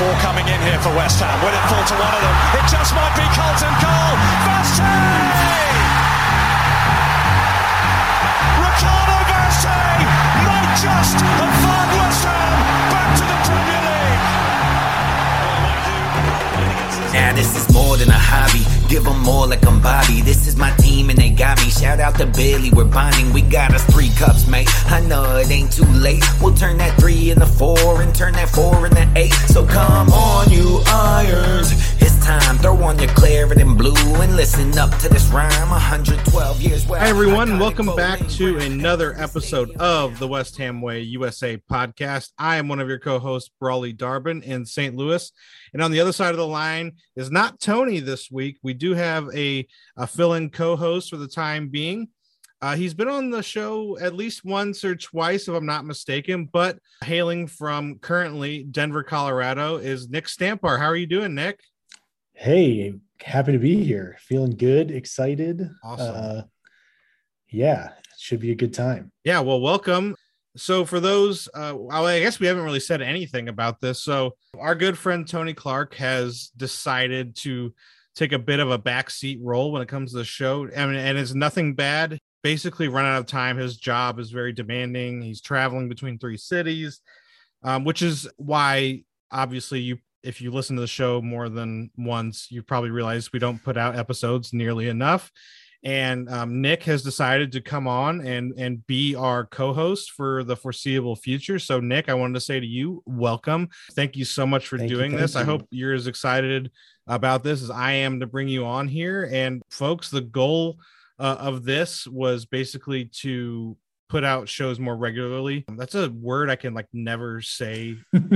Four coming in here for West Ham. Will it fall to one of them? It just might be Carlton goal. Vastey! Ricardo Vastey might just have fired West Ham back to the Premier League. Now this is more than a hobby. Give them more like I'm Bobby. This is my team and they got me. Shout out to Billy, we're bonding. We got us 3 cups, mate. I know it ain't too late. We'll turn that 3 into 4 and turn that 4 into 8. So come on, you Irons. It's time. Throw on your claret and blue and listen up to this rhyme. 112 years. Hi everyone, welcome back to another episode of the West Ham Way USA podcast. I am one of your co-hosts, Brawley Darbin in St. Louis. And on the other side of the line is not Tony this week. We do have a fill-in co-host for the time being. He's been on the show at least once or twice, if I'm not mistaken, but hailing from currently Denver, Colorado is Nick Stampar. How are you doing, Nick? Hey, happy to be here. Feeling good, excited. Awesome. Yeah, it should be a good time. Yeah, well, welcome. So for those, I guess we haven't really said anything about this. So our good friend Tony Clark has decided to take a bit of a backseat role when it comes to the show. I mean, and it's nothing bad. Basically run out of time. His job is very demanding. He's traveling between 3 cities, which is why obviously if you listen to the show more than once, you probably realize we don't put out episodes nearly enough. And Nick has decided to come on and be our co-host for the foreseeable future. So Nick, I wanted to say to you, welcome. Thank you so much for doing this. I hope you're as excited about this as I am to bring you on here. And folks, the goal of this was basically to put out shows more regularly. That's a word I can never say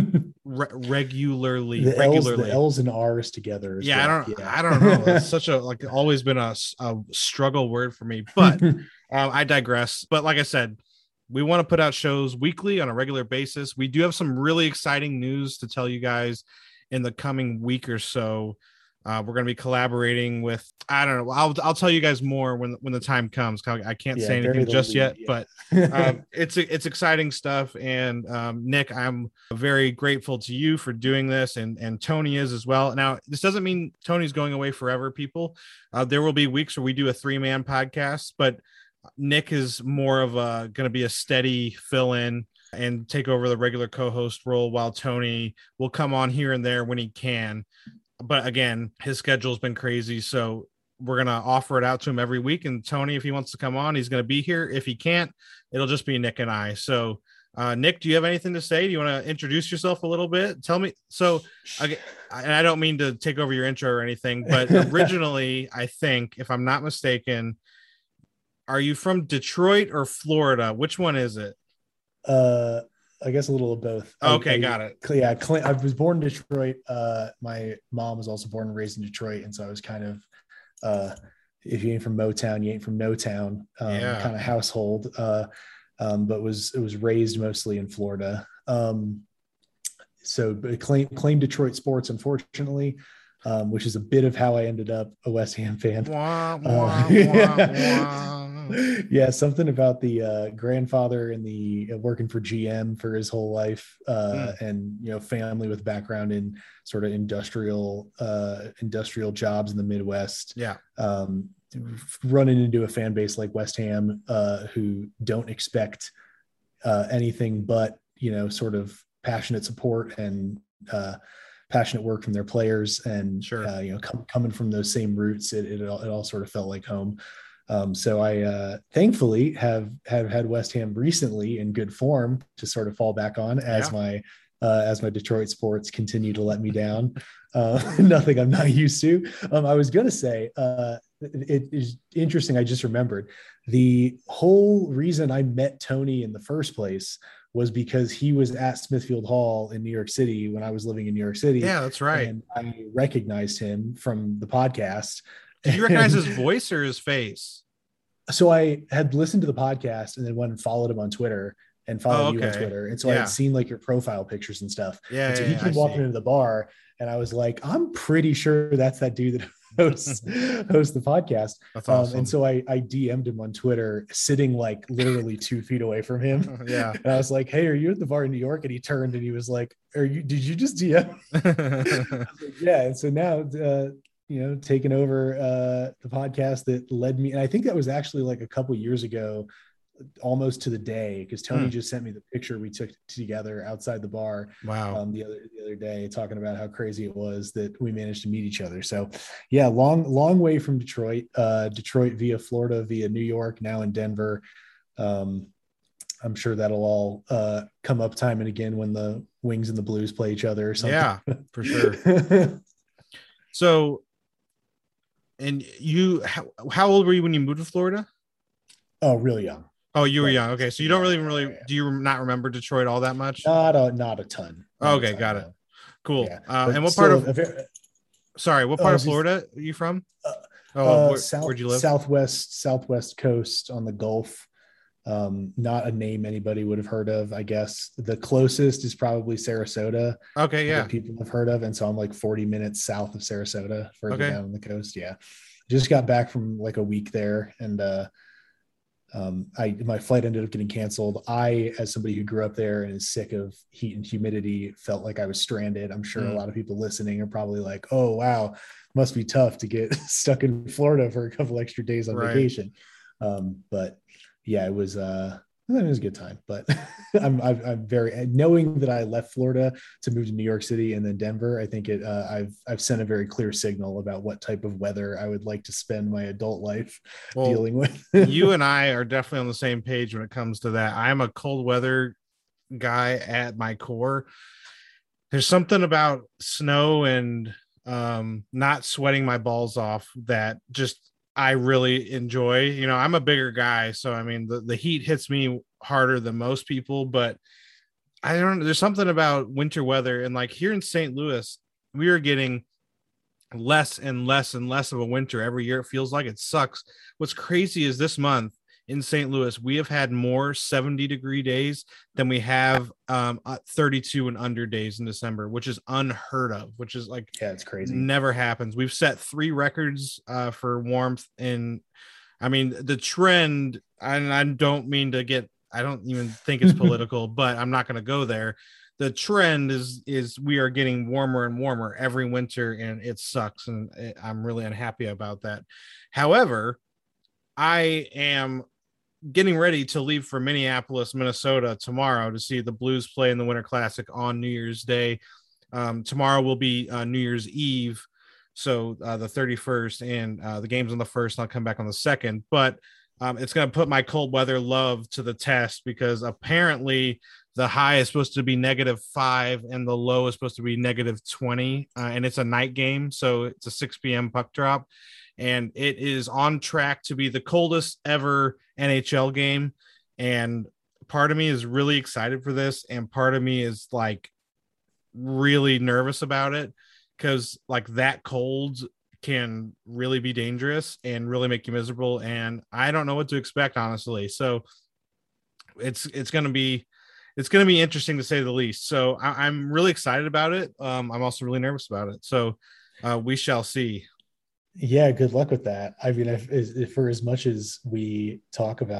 regularly. The L's and R's together. Yeah, I don't know. It's such a always been a struggle word for me, but I digress. But like I said, we want to put out shows weekly on a regular basis. We do have some really exciting news to tell you guys in the coming week or so. We're going to be collaborating with, I don't know. I'll tell you guys more when the time comes. I can't say anything just yet, but it's exciting stuff. And Nick, I'm very grateful to you for doing this, and Tony is as well. Now, this doesn't mean Tony's going away forever, people. There will be weeks where we do a 3-man podcast, but Nick is more of going to be a steady fill-in and take over the regular co-host role, while Tony will come on here and there when he can. But again, his schedule's been crazy, so we're going to offer it out to him every week. And Tony, if he wants to come on, he's going to be here. If he can't, it'll just be Nick and I. So Nick, do you have anything to say? Do you want to introduce yourself a little bit? Tell me. So and I don't mean to take over your intro or anything, but originally, I think, if I'm not mistaken, are you from Detroit or Florida? Which one is it? I guess a little of both. Okay, got it. Yeah, I was born in Detroit. My mom was also born and raised in Detroit, and so I was kind of, if you ain't from Motown, you ain't from No Town, kind of household. But it was raised mostly in Florida. So claim Detroit sports, unfortunately, which is a bit of how I ended up a West Ham fan. Yeah, something about the grandfather and the working for GM for his whole life, and family with background in sort of industrial jobs in the Midwest. Yeah, running into a fan base like West Ham, who don't expect anything but sort of passionate support and passionate work from their players, and sure. Coming from those same roots, it all sort of felt like home. So I thankfully have had West Ham recently in good form to sort of fall back on as my Detroit sports continue to let me down. Nothing I'm not used to. I was going to say, it is interesting. I just remembered the whole reason I met Tony in the first place was because he was at Smithfield Hall in New York City when I was living in New York City. Yeah, that's right. And I recognized him from the podcast. Did you recognize his voice or his face? So I had listened to the podcast and then went and followed him on Twitter and followed you on Twitter. And so I had seen your profile pictures and stuff. Yeah. And so he came walking into the bar and I was like, I'm pretty sure that's that dude that host the podcast. That's awesome. And so I DM'd him on Twitter, sitting like literally 2 feet away from him. Yeah. And I was like, "Hey, are you at the bar in New York?" And he turned and he was like, did you just DM? Like, yeah. And so now, taking over the podcast that led me. And I think that was actually like a couple years ago, almost to the day, because Tony just sent me the picture we took together outside the bar. Wow. The other day, talking about how crazy it was that we managed to meet each other. So yeah, long way from Detroit, via Florida, via New York, now in Denver. I'm sure that'll all come up time and again when the Wings and the Blues play each other or something. Yeah, for sure. So, and you, how old were you when you moved to Florida? Oh, really young. Oh, you were young. Okay. So you don't really do you not remember Detroit all that much? Not a ton. Okay. Got it. Cool. Yeah, and what part of Florida are you from? Where'd you live? Southwest coast on the Gulf. Not a name anybody would have heard of, I guess. The closest is probably Sarasota. Okay. Yeah. That people have heard of. And so I'm like 40 minutes south of Sarasota, further down on the coast. Yeah. Just got back from like a week there, and my flight ended up getting canceled. I, as somebody who grew up there and is sick of heat and humidity, felt like I was stranded. I'm sure a lot of people listening are probably like, "Oh, wow, must be tough to get stuck in Florida for a couple extra days on vacation." But yeah, it was a good time. But I'm very, knowing that I left Florida to move to New York City and then Denver. I think I've sent a very clear signal about what type of weather I would like to spend my adult life dealing with. You and I are definitely on the same page when it comes to that. I'm a cold weather guy at my core. There's something about snow and not sweating my balls off that just I really enjoy. I'm a bigger guy, so I mean the heat hits me harder than most people, but there's something about winter weather. And like here in St. Louis, we are getting less and less and less of a winter every year. It feels like it sucks. What's crazy is this month in St. Louis, we have had more 70-degree days than we have 32 and under days in December, which is unheard of, which is like, yeah, it's crazy. Never happens. We've set 3 records for warmth. And I mean, the trend, and I don't even think it's political, but I'm not going to go there. The trend is we are getting warmer and warmer every winter, and it sucks. And I'm really unhappy about that. However, I am getting ready to leave for Minneapolis, Minnesota tomorrow to see the Blues play in the Winter Classic on New Year's Day. Tomorrow will be New Year's Eve, so the 31st, and the game's on the 1st, and I'll come back on the 2nd. But it's going to put my cold weather love to the test, because apparently the high is supposed to be -5 and the low is supposed to be -20, and it's a night game, so it's a 6 p.m. puck drop. And it is on track to be the coldest ever NHL game. And part of me is really excited for this, and part of me is like really nervous about it, because like that cold can really be dangerous and really make you miserable. And I don't know what to expect, honestly. So it's going to be interesting to say the least. So I'm really excited about it. I'm also really nervous about it. So we shall see. Yeah, good luck with that. I mean, if for as much as we talk about,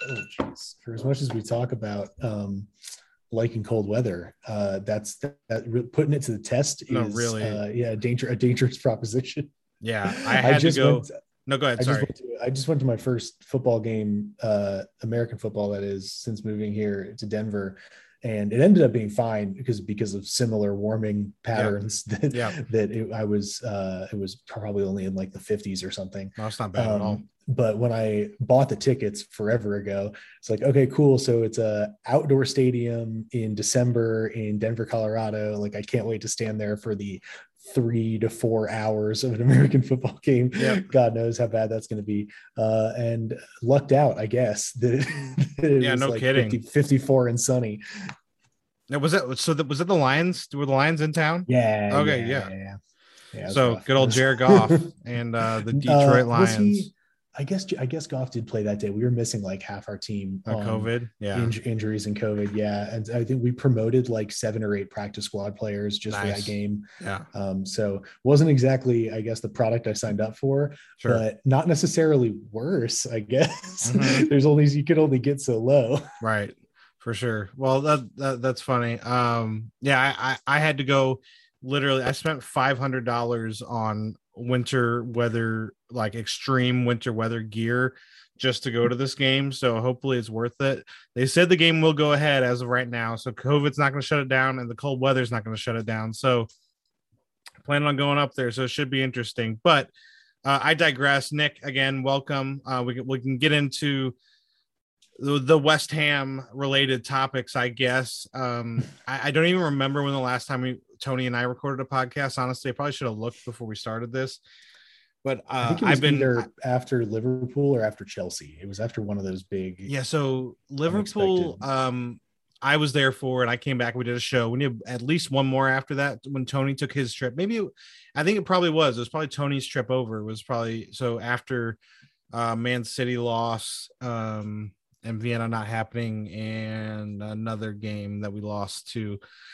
liking cold weather, putting it to the test is really, a dangerous proposition. Yeah, I had to go. No, go ahead. Sorry. I just went to my first football game, American football, that is, since moving here to Denver. And it ended up being fine because of similar warming patterns. It was probably only in like the 50s or something. No, it's not bad at all. But when I bought the tickets forever ago, it's like, okay, cool. So it's a outdoor stadium in December in Denver, Colorado. Like, I can't wait to stand there for the 3 to 4 hours of an American football game. Yep. God knows how bad that's going to be. And lucked out, I guess, that it was no like kidding. 54 and sunny. Now, was it the Lions? Were the Lions in town? Yeah. Okay. Yeah. Yeah, so rough. good old Jared Goff and the Detroit Lions. I guess Goff did play that day. We were missing like half our team on COVID, injuries and COVID, and I think we promoted like 7 or 8 practice squad players just for that game. So wasn't exactly, I guess, the product I signed up for, but not necessarily worse. I guess you could only get so low, right? For sure. Well, that's funny. I had to go. Literally, I spent $500 on winter weather, like extreme winter weather gear, just to go to this game. So hopefully it's worth it. They said the game will go ahead as of right now. So COVID's not going to shut it down, and the cold weather's not going to shut it down. So planning on going up there. So it should be interesting. But I digress. Nick, again, welcome. We can get into the West Ham related topics, I guess. I don't even remember when the last time Tony and I recorded a podcast. Honestly, I probably should have looked before we started this, but I think it was either after Liverpool or after Chelsea. It was after one of those big. Yeah. So Liverpool, I was there for, and I came back. We did a show. We need at least one more after that when Tony took his trip. I think it was probably Tony's trip over. It was probably so after Man City loss, and Vienna not happening, and another game that we lost to.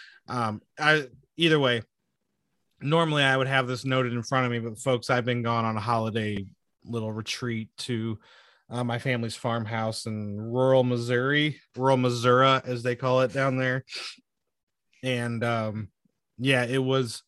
Either way, normally I would have this noted in front of me, but folks, I've been gone on a holiday little retreat to my family's farmhouse in rural Missouri, as they call it down there. And it was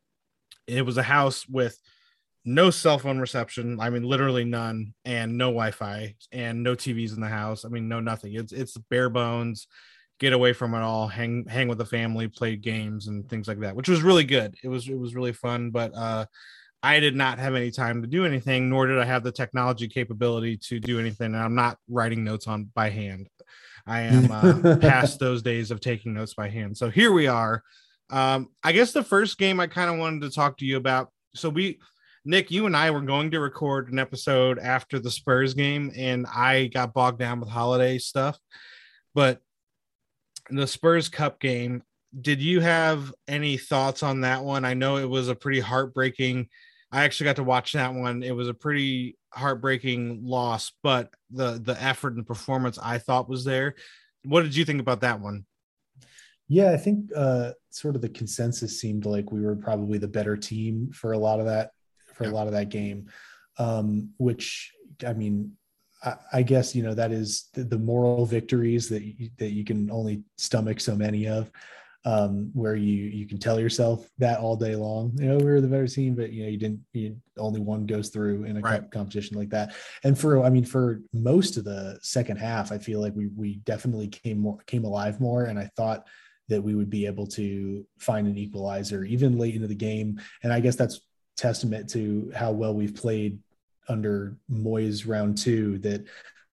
a house with no cell phone reception. I mean, literally none, and no Wi-Fi, and no TVs in the house. I mean, no nothing. It's bare bones. Get away from it all. Hang with the family, play games and things like that, which was really good. It was really fun. But I did not have any time to do anything, nor did I have the technology capability to do anything. And I'm not writing notes by hand. I am past those days of taking notes by hand. So here we are. I guess the first game I kind of wanted to talk to you about. So Nick, you and I were going to record an episode after the Spurs game, and I got bogged down with holiday stuff. But the Spurs Cup game, did you have any thoughts on that one? I know it was a pretty heartbreaking. I actually got to watch that one. It was a pretty heartbreaking loss, but the effort and performance I thought was there. What did you think about that one? Yeah, I think sort of the consensus seemed like we were probably the better team for a lot of that. A lot of that game, which, I mean, I guess, that is the moral victories that you can only stomach so many of, where you can tell yourself that all day long, we were the better team, but only one goes through in a cup competition like that. And for most of the second half, I feel like we definitely came alive more. And I thought that we would be able to find an equalizer even late into the game. And I guess that's testament to how well we've played under Moyes round 2, that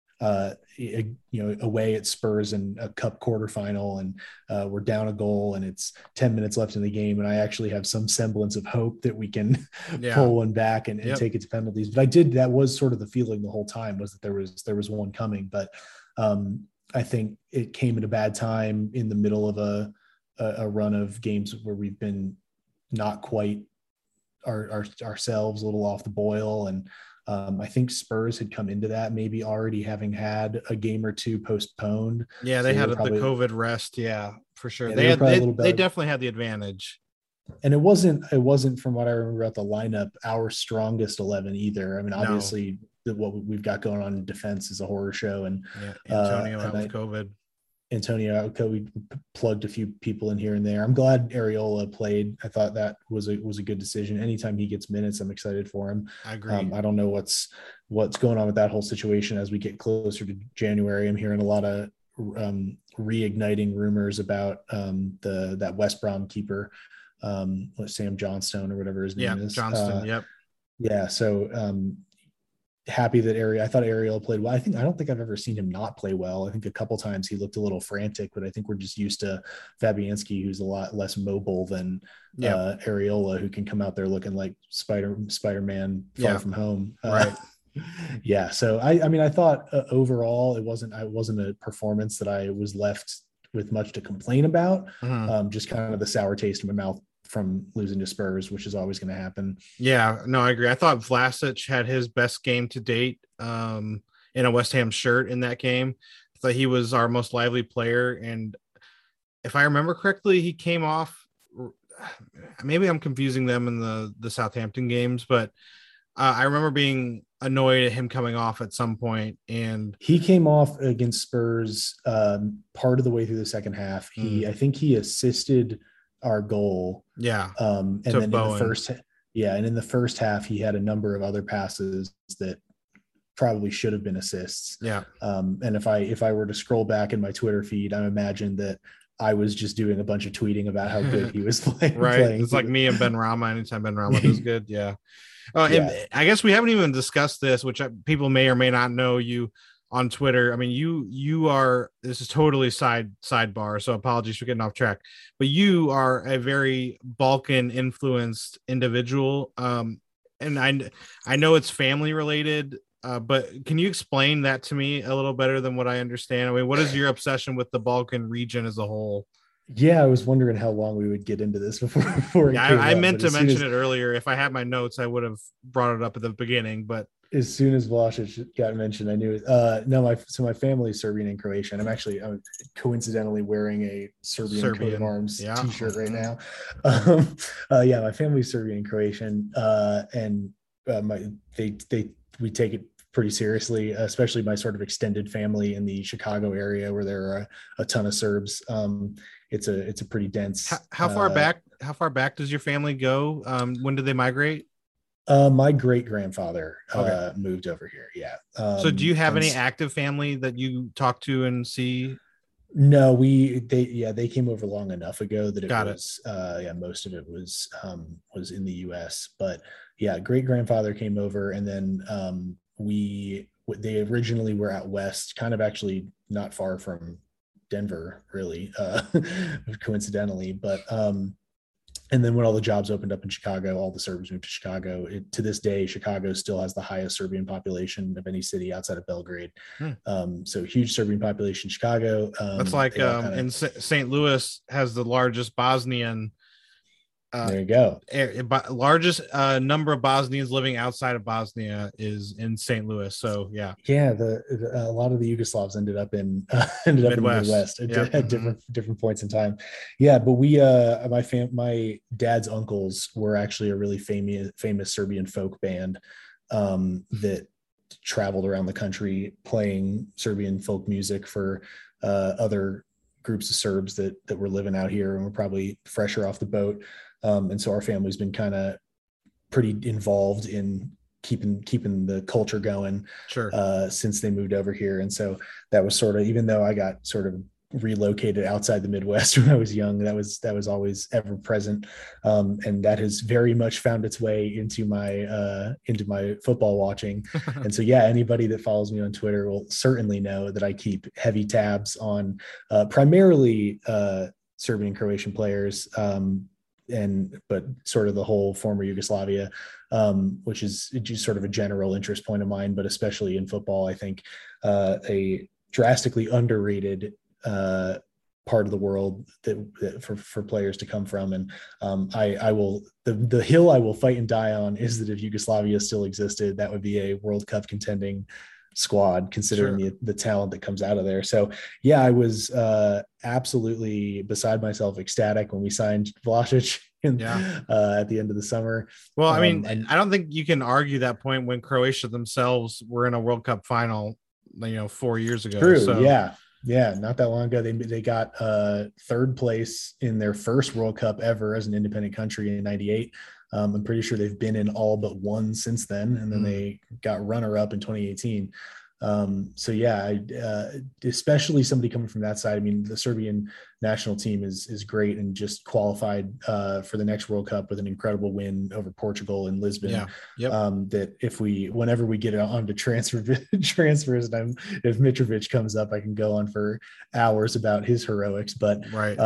away at Spurs in a cup quarterfinal, and we're down a goal and it's 10 minutes left in the game, and I actually have some semblance of hope that we can pull one back and take it to penalties. But that was sort of the feeling the whole time, was that there was one coming. But I think it came at a bad time in the middle of a run of games where we've been not quite ourselves, a little off the boil. And I think Spurs had come into that maybe already having had a game or two postponed. Yeah, they had the COVID rest. Yeah, for sure. Yeah, they definitely had the advantage. And it wasn't from what I remember about the lineup, our strongest 11 either. I mean, obviously what we've got going on in defense is a horror show. And Antonio out with COVID. Antonio, we plugged a few people in here and there. I'm glad Areola played. I thought that was a good decision. Anytime he gets minutes, I'm excited for him. I agree. I don't know what's going on with that whole situation as we get closer to January. I'm hearing a lot of reigniting rumors about that West Brom keeper, Sam Johnstone or whatever his name is. Johnston. Yep. Yeah. So happy that I thought Ariel played well. I don't think I've ever seen him not play well. I think a couple times he looked a little frantic, but I think we're just used to Fabianski, who's a lot less mobile than Areola, who can come out there looking like Spider-Man Far From Home. Right. Yeah. So I thought overall it wasn't a performance that I was left with much to complain about. Mm-hmm. Just kind of the sour taste in my mouth losing to Spurs, which is always going to happen. Yeah, no, I agree. I thought Vlasic had his best game to date in a West Ham shirt in that game. I thought he was our most lively player. And if I remember correctly, he came off, maybe I'm confusing them in the Southampton games, but I remember being annoyed at him coming off at some point, and he came off against Spurs part of the way through the second half. I think he assisted our goal. Yeah. And then in the first half, he had a number of other passes that probably should have been assists. Yeah. And if I were to scroll back in my Twitter feed, I imagine that I was just doing a bunch of tweeting about how good he was playing. Right. It's like me and Ben Rama. Anytime Ben Rama does good. Yeah. And I guess we haven't even discussed this, which people may or may not know you on Twitter. I mean, you are, this is totally sidebar, so apologies for getting off track, but you are a very Balkan influenced individual. And I know it's family related, but can you explain that to me a little better than what I understand? I mean, what is your obsession with the Balkan region as a whole? Yeah, I was wondering how long we would get into this before. Yeah, I meant to mention it earlier. If I had my notes, I would have brought it up at the beginning. But as soon as Vlasic got mentioned, I knew it. My family is Serbian and Croatian. I'm coincidentally wearing a Serbian coat of arms T-shirt right now. My family's Serbian and Croatian, and we take it pretty seriously, especially my sort of extended family in the Chicago area where there are a ton of Serbs. It's a pretty dense. How far back does your family go? When did they migrate? My great grandfather moved over here. Yeah. So do you have any active family that you talk to and see? No, they came over long enough ago that most of it was in the US, but yeah, great grandfather came over, and then they originally were out west, kind of actually not far from Denver, really, coincidentally, but and then when all the jobs opened up in Chicago, all the Serbs moved to Chicago. To this day, Chicago still has the highest Serbian population of any city outside of Belgrade. So huge Serbian population in Chicago. That's like in St. Louis has the largest Bosnian. There you go. Largest number of Bosnians living outside of Bosnia is in St. Louis. So yeah. A lot of the Yugoslavs ended up in the Midwest at different points in time. Yeah, but my dad's uncles were actually a really famous Serbian folk band that traveled around the country playing Serbian folk music for other groups of Serbs that were living out here and were probably fresher off the boat. And so our family's been kind of pretty involved in keeping the culture going since they moved over here. And so that was sort of, even though I got sort of relocated outside the Midwest when I was young, that was always ever present. And that has very much found its way into my football watching. And so, yeah, anybody that follows me on Twitter will certainly know that I keep heavy tabs on primarily Serbian and Croatian players, but sort of the whole former Yugoslavia, which is just sort of a general interest point of mine, but especially in football, I think a drastically underrated part of the world that for players to come from. And I will, the hill I will fight and die on is that if Yugoslavia still existed, that would be a World Cup contending squad, considering the talent that comes out of there. So yeah, I was absolutely beside myself, ecstatic when we signed Vlasic at the end of the summer. Well, I mean, I don't think you can argue that point when Croatia themselves were in a World Cup final, 4 years ago. True. So. Yeah. Not that long ago. They got third place in their first World Cup ever as an independent country in '98. I'm pretty sure they've been in all but one since then. And then they got runner up in 2018. So yeah, especially somebody coming from that side. I mean, the Serbian national team is great and just qualified for the next World Cup with an incredible win over Portugal in Lisbon. Yeah. Yep. That whenever we get on to transfers, and if Mitrovic comes up, I can go on for hours about his heroics, but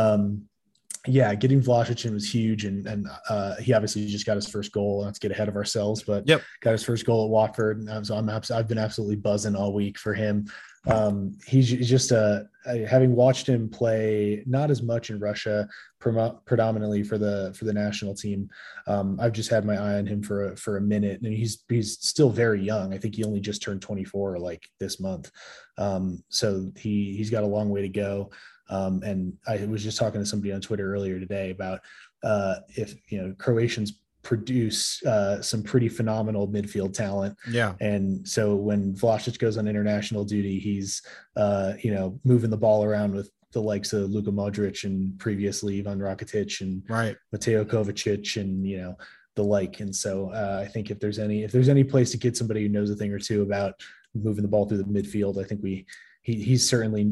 yeah, getting Vlasic in was huge, and he obviously just got his first goal. Not to get ahead of ourselves, but got his first goal at Watford, and so I've been absolutely buzzing all week for him. He's just having watched him play not as much in Russia, predominantly for the national team. I've just had my eye on him for a minute, and he's still very young. I think he only just turned 24 like this month, so he's got a long way to go. And I was just talking to somebody on Twitter earlier today about if Croatians produce some pretty phenomenal midfield talent. Yeah. And so when Vlasic goes on international duty, he's moving the ball around with the likes of Luka Modric and previously Ivan Rakitic and Mateo Kovacic and the like. And so I think if there's any place to get somebody who knows a thing or two about moving the ball through the midfield, I think he's certainly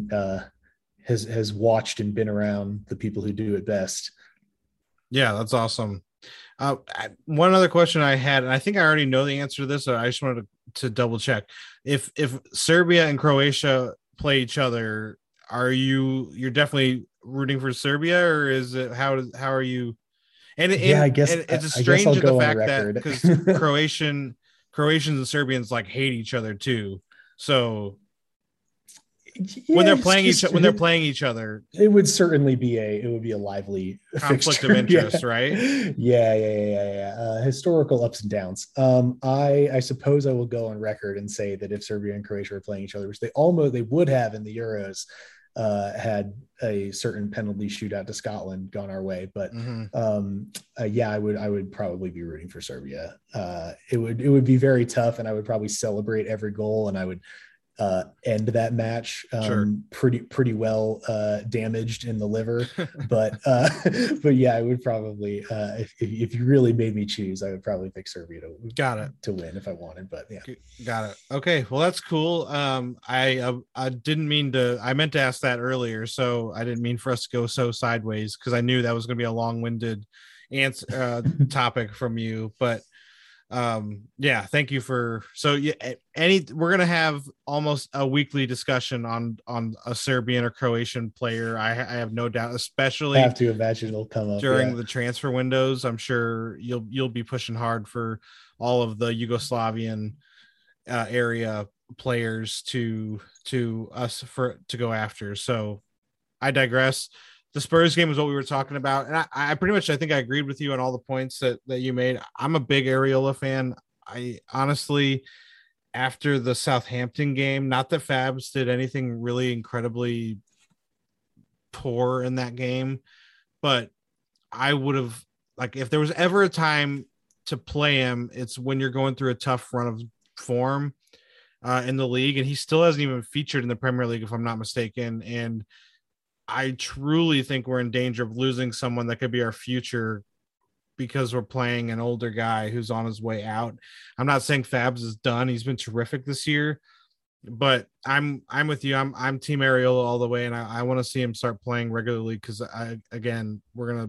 has watched and been around the people who do it best. Yeah, that's awesome. One other question I had, and I think I already know the answer to this, so I just wanted to double check. If Serbia and Croatia play each other, you're definitely rooting for Serbia, or is it how are you? I guess it's strange at the fact that because Croatians and Serbians like hate each other too. So when they're playing each other, it would certainly be a lively conflict fixture. of interest, right? Yeah. Historical ups and downs. I suppose I will go on record and say that if Serbia and Croatia were playing each other, which they would have in the Euros, had a certain penalty shootout to Scotland gone our way, but I would probably be rooting for Serbia. It would be very tough, and I would probably celebrate every goal, and I would end that match pretty well damaged in the liver. but yeah, I would probably if you really made me choose, I would probably pick Serbia to win if I wanted. But yeah, got it. Okay, well, that's cool. I didn't mean to, I meant to ask that earlier, so I didn't mean for us to go so sideways, because I knew that was going to be a long-winded answer topic from you. But thank you for, we're gonna have almost a weekly discussion on a Serbian or Croatian player. I have no doubt, especially I have to imagine it'll come up during the transfer windows. I'm sure you'll be pushing hard for all of the Yugoslavian area players to go after. So I digress. The Spurs game is what we were talking about. And I pretty much, I think I agreed with you on all the points that you made. I'm a big Areola fan. I honestly, after the Southampton game, not that Fabs did anything really incredibly poor in that game, but I would have, like, if there was ever a time to play him, it's when you're going through a tough run of form in the league. And he still hasn't even featured in the Premier League, if I'm not mistaken. And I truly think we're in danger of losing someone that could be our future because we're playing an older guy who's on his way out. I'm not saying Fabs is done. He's been terrific this year, but I'm with you. I'm team Areola all the way. And I want to see him start playing regularly, because we're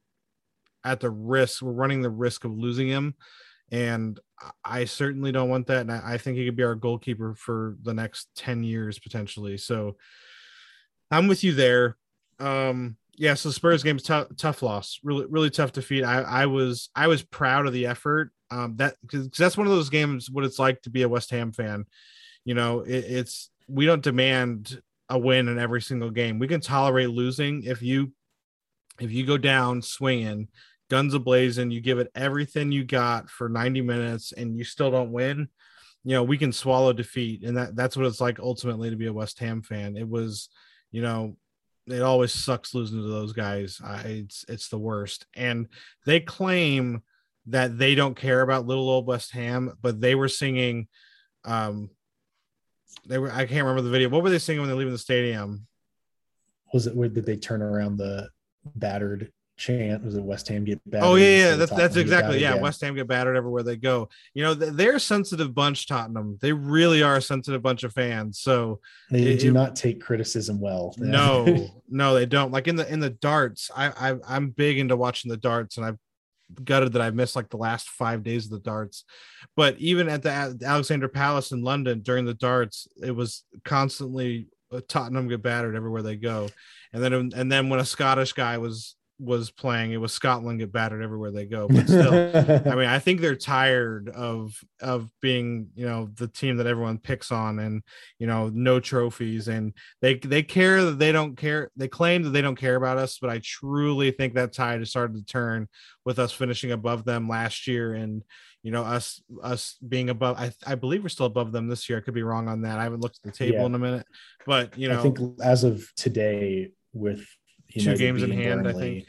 running the risk of losing him. And I certainly don't want that. And I think he could be our goalkeeper for the next 10 years, potentially. So I'm with you there. So Spurs game's tough loss, really, really tough defeat. I was proud of the effort. Because that's one of those games, what it's like to be a West Ham fan. It's we don't demand a win in every single game. We can tolerate losing if you go down swinging, guns a-blazing, you give it everything you got for 90 minutes, and you still don't win. We can swallow defeat, and that's what it's like ultimately to be a West Ham fan. It was. It always sucks losing to those guys. It's the worst. And they claim that they don't care about little old West Ham, but they were singing. I can't remember the video. What were they singing when they leave the stadium? Was it where did they turn around the battered chant? Was it West Ham get battered? Oh yeah. That's exactly. Yeah. West Ham get battered everywhere they go. They're a sensitive bunch, Tottenham. They really are a sensitive bunch of fans. So they do not take criticism well. No, they don't. Like in the darts, I'm big into watching the darts, and I've gutted that I missed like the last 5 days of the darts. But even at the Alexandra Palace in London during the darts, it was constantly Tottenham get battered everywhere they go. And then when a Scottish guy was was playing, it was Scotland get battered everywhere they go. But still, I mean, I think they're tired of being, you know, the team that everyone picks on, and, you know, no trophies, and they care that they don't care. They claim that they don't care about us, but I truly think that tide has started to turn with us finishing above them last year, and, you know, us being above. I believe we're still above them this year. I could be wrong on that. I haven't looked at the table in a minute, but, you know, I think as of today, with United 2 games in hand, Burnley, I think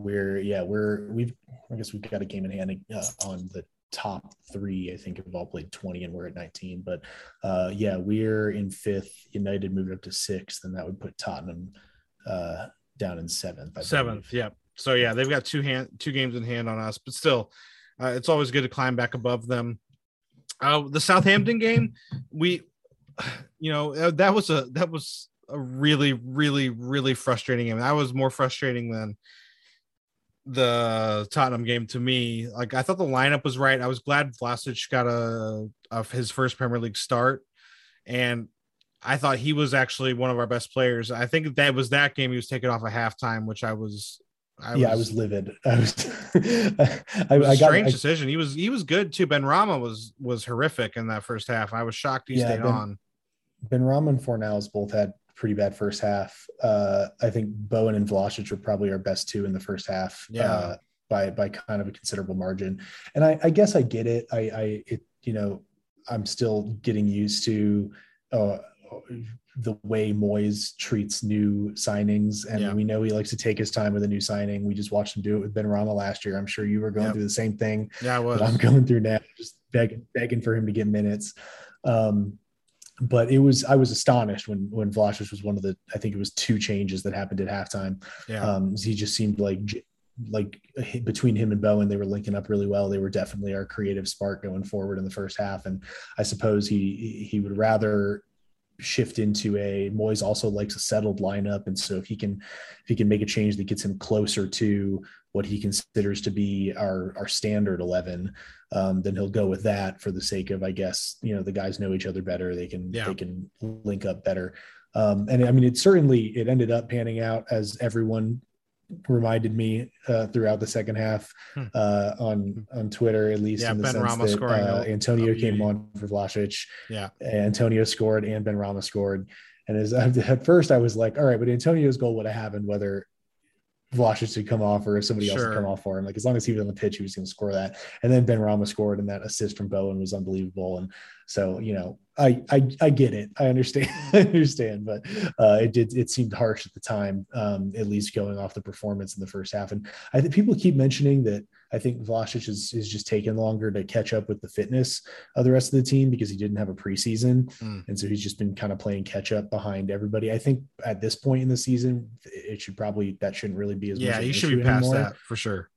I guess we've got a game in hand on the top 3. I think have all played 20 and we're at 19. But we're in 5th. United moved up to 6th, and that would put Tottenham down in 7th. 7th, yeah. So yeah, they've got 2 games in hand on us, but still, it's always good to climb back above them. The Southampton game, that was a really, really, really frustrating game. That was more frustrating than the Tottenham game to me. Like, I thought the lineup was right. I was glad Vlasic got his first Premier League start, and I thought he was actually one of our best players. I think that was that game he was taken off at halftime, which I was livid. I strange decision. He was good too. Benrahma was horrific in that first half. I was shocked he stayed on. Benrahma and Fornals both had pretty bad first half. I think Bowen and Vlasic were probably our best 2 in the first half. By kind of a considerable margin. And I guess I get it. I'm still getting used to the way Moyes treats new signings, and we know he likes to take his time with a new signing. We just watched him do it with Benrahma last year. I'm sure you were going through the same thing. Yeah, I was. That I'm going through now, just begging for him to get minutes. But I was astonished when Vlasic was one of the, I think it was 2 changes that happened at halftime. He just seemed like between him and Bowen, they were linking up really well. They were definitely our creative spark going forward in the first half. And I suppose he would rather shift into Moyes also likes a settled lineup. And so if he can make a change that gets him closer to what he considers to be our standard 11, then he'll go with that for the sake of, I guess, the guys know each other better. They can link up better. And I mean, it ended up panning out as everyone reminded me throughout the second half on Twitter, at least in the sense that Antonio came on for Vlasic. Antonio scored and Benrahma scored. And at first I was like, all right, but Antonio's goal would have happened whether Vlasic would come off or if somebody else would come off for him. Like, as long as he was on the pitch, he was going to score that. And then Benrahma scored, and that assist from Bowen was unbelievable. And so, I get it. I understand. But it seemed harsh at the time, at least going off the performance in the first half. And I think people keep mentioning that I think Vlasic is just taking longer to catch up with the fitness of the rest of the team because he didn't have a preseason. And so he's just been kind of playing catch up behind everybody. I think at this point in the season, that shouldn't really be as much. You should be past anymore. That for sure.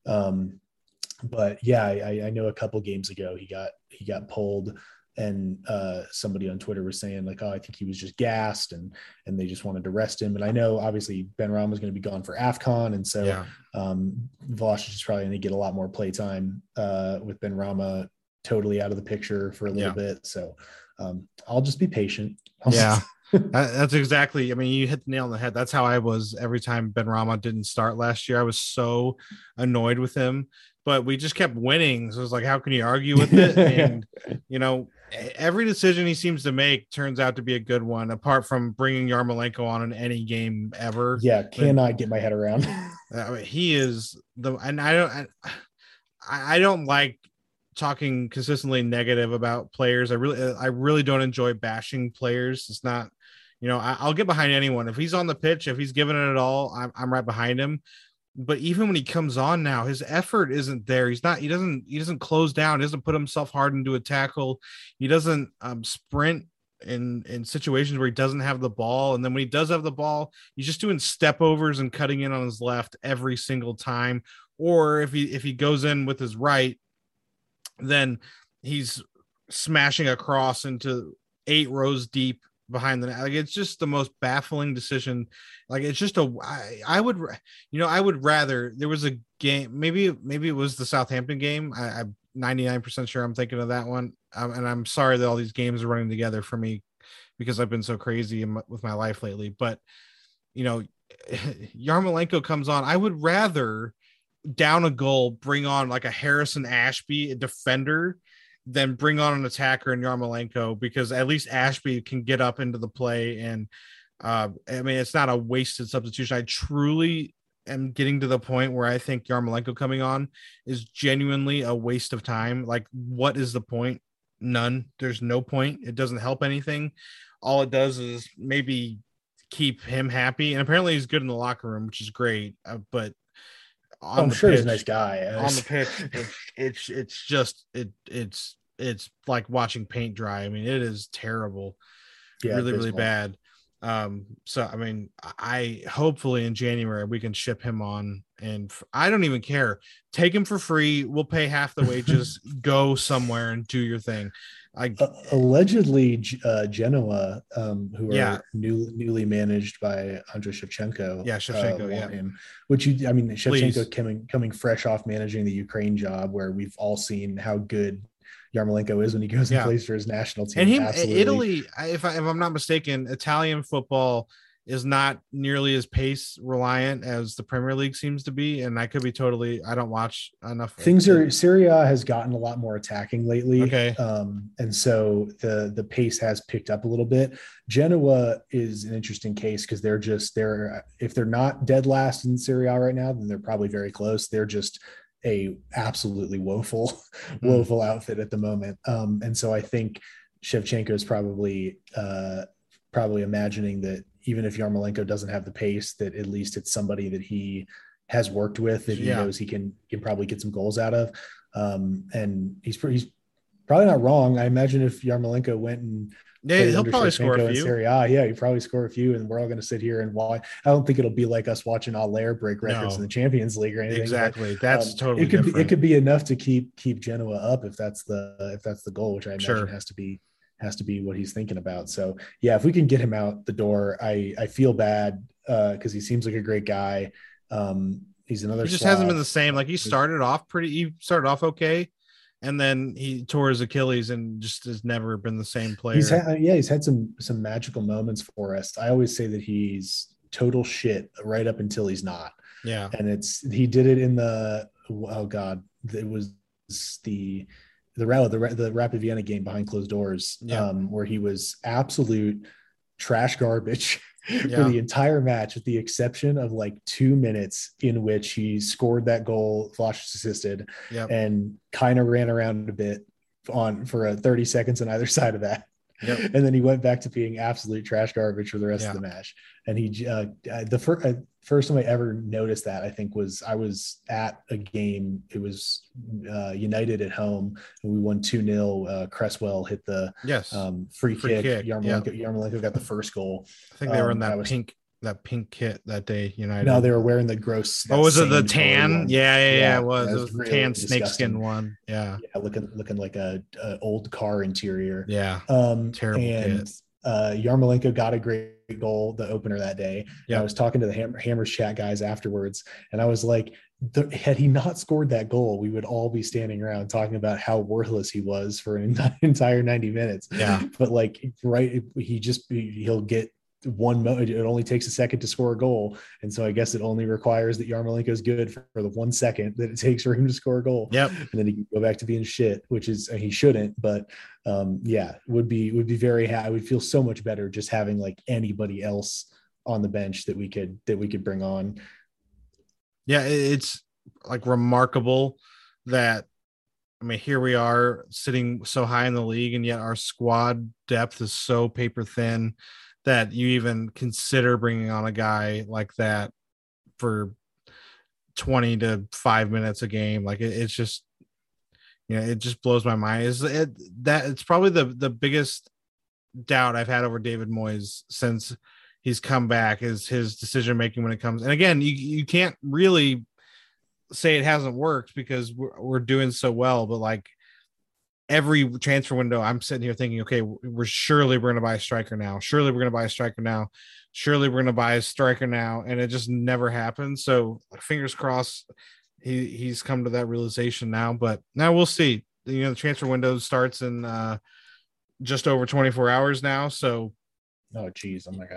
But yeah, I know a couple games ago he got pulled. And somebody on Twitter was saying like, oh, I think he was just gassed and they just wanted to rest him. And I know obviously Benrahma was going to be gone for AFCON. And so Vlasic is probably going to get a lot more play time with Benrahma totally out of the picture for a little bit. So I'll just be patient. That's exactly. I mean, you hit the nail on the head. That's how I was every time Benrahma didn't start last year. I was so annoyed with him, but we just kept winning. So it was like, how can you argue with it? And, every decision he seems to make turns out to be a good one, apart from bringing Yarmolenko on in any game ever. Yeah. Cannot get my head around. He is and I don't like talking consistently negative about players. I really don't enjoy bashing players. It's not, I'll get behind anyone. If he's on the pitch, if he's giving it all, I'm right behind him. But even when he comes on now, his effort isn't there. He doesn't close down. He doesn't put himself hard into a tackle. He doesn't sprint in situations where he doesn't have the ball. And then when he does have the ball, he's just doing step overs and cutting in on his left every single time. Or if he goes in with his right, then he's smashing across into 8 rows deep behind the net. Like, it's just the most baffling decision. Like, it's just I would rather there was a game, maybe it was the Southampton game. I'm 99% sure I'm thinking of that one. And I'm sorry that all these games are running together for me because I've been so crazy with my life lately. But, Yarmolenko comes on, I would rather down a goal bring on like a Harrison Ashby, a defender, than bring on an attacker in Yarmolenko, because at least Ashby can get up into the play. And I mean, it's not a wasted substitution. I truly am getting to the point where I think Yarmolenko coming on is genuinely a waste of time. Like, what is the point? None. There's no point. It doesn't help anything. All it does is maybe keep him happy. And apparently he's good in the locker room, which is great. But I'm sure he's a nice guy. On the pitch, it's like watching paint dry. I mean, it is terrible. Yeah, really bad. So I mean, I hopefully in January we can ship him on, and I don't even care. Take him for free. We'll pay half the wages. Go somewhere and do your thing. Allegedly, Genoa, who are newly managed by Andrei Shevchenko. Yeah, Shevchenko. Him, Shevchenko coming fresh off managing the Ukraine job, where we've all seen how good Yarmolenko is when he goes and plays for his national team. And Italy, if I'm not mistaken, Italian football is not nearly as pace reliant as the Premier League seems to be. And I could be I don't watch enough. Serie A has gotten a lot more attacking lately. Okay. And so the pace has picked up a little bit. Genoa is an interesting case because if they're not dead last in Serie A right now, then they're probably very close. They're just a absolutely woeful outfit at the moment. And so I think Shevchenko is probably imagining that even if Yarmolenko doesn't have the pace, that at least it's somebody that he has worked with, that he knows he can probably get some goals out of. And he's probably not wrong. I imagine if Yarmolenko went and he'll probably score a few. Serie A, he'd probably score a few, and we're all going to sit here and watch. I don't think it'll be like us watching Allaire break records in the Champions League or anything. Exactly, that's totally. It could be enough to keep Genoa up if that's the goal, which I imagine has to be what he's thinking about. So yeah, if we can get him out the door, I feel bad because he seems like a great guy. He's another. He just hasn't been the same. Like he started off okay. And then he tore his Achilles and just has never been the same player. He's had some magical moments for us. I always say that he's total shit right up until he's not. Yeah. And he did it in it was the Rapid Vienna game behind closed doors, where he was absolute trash garbage for the entire match, with the exception of like 2 minutes in which he scored that goal, Vlasic assisted, and kind of ran around a bit for 30 seconds on either side of that. And then he went back to being absolute trash garbage for the rest of the match. And he, the first time I ever noticed that, I think I was at a game. It was United at home, and we won 2-0. Cresswell hit the free kick. Yarmolenko got the first goal. I think they were in that pink kit that day. United. No, they were wearing the gross. Oh, was it the tan? Yeah. It was the really tan snakeskin one. Yeah, looking like a old car interior. Yeah, terrible and, kit. Yarmolenko got a great goal, the opener that day. Yeah, I was talking to the Hammers chat guys afterwards, and I was like, had he not scored that goal, we would all be standing around talking about how worthless he was for an entire 90 minutes. Yeah, but like, he'll get one moment. It only takes a second to score a goal, and so I guess it only requires that Yarmolenko is good for the 1 second that it takes for him to score a goal. Yep, and then he can go back to being shit, which is he shouldn't. But would be very happy. I would feel so much better just having like anybody else on the bench that we could bring on. Yeah, it's like remarkable that, I mean, here we are sitting so high in the league, and yet our squad depth is so paper thin that you even consider bringing on a guy like that for 20 to 5 minutes a game. Like it's just, it just blows my mind. It's probably the biggest doubt I've had over David Moyes since he's come back, is his decision making when it comes. And again, you can't really say it hasn't worked because we're doing so well, but like every transfer window, I'm sitting here thinking, okay, we're going to buy a striker now. Surely we're going to buy a striker now. Surely we're going to buy a striker now. And it just never happens. So fingers crossed he's come to that realization now, but now we'll see. The transfer window starts in just over 24 hours now. So, oh geez, oh my God.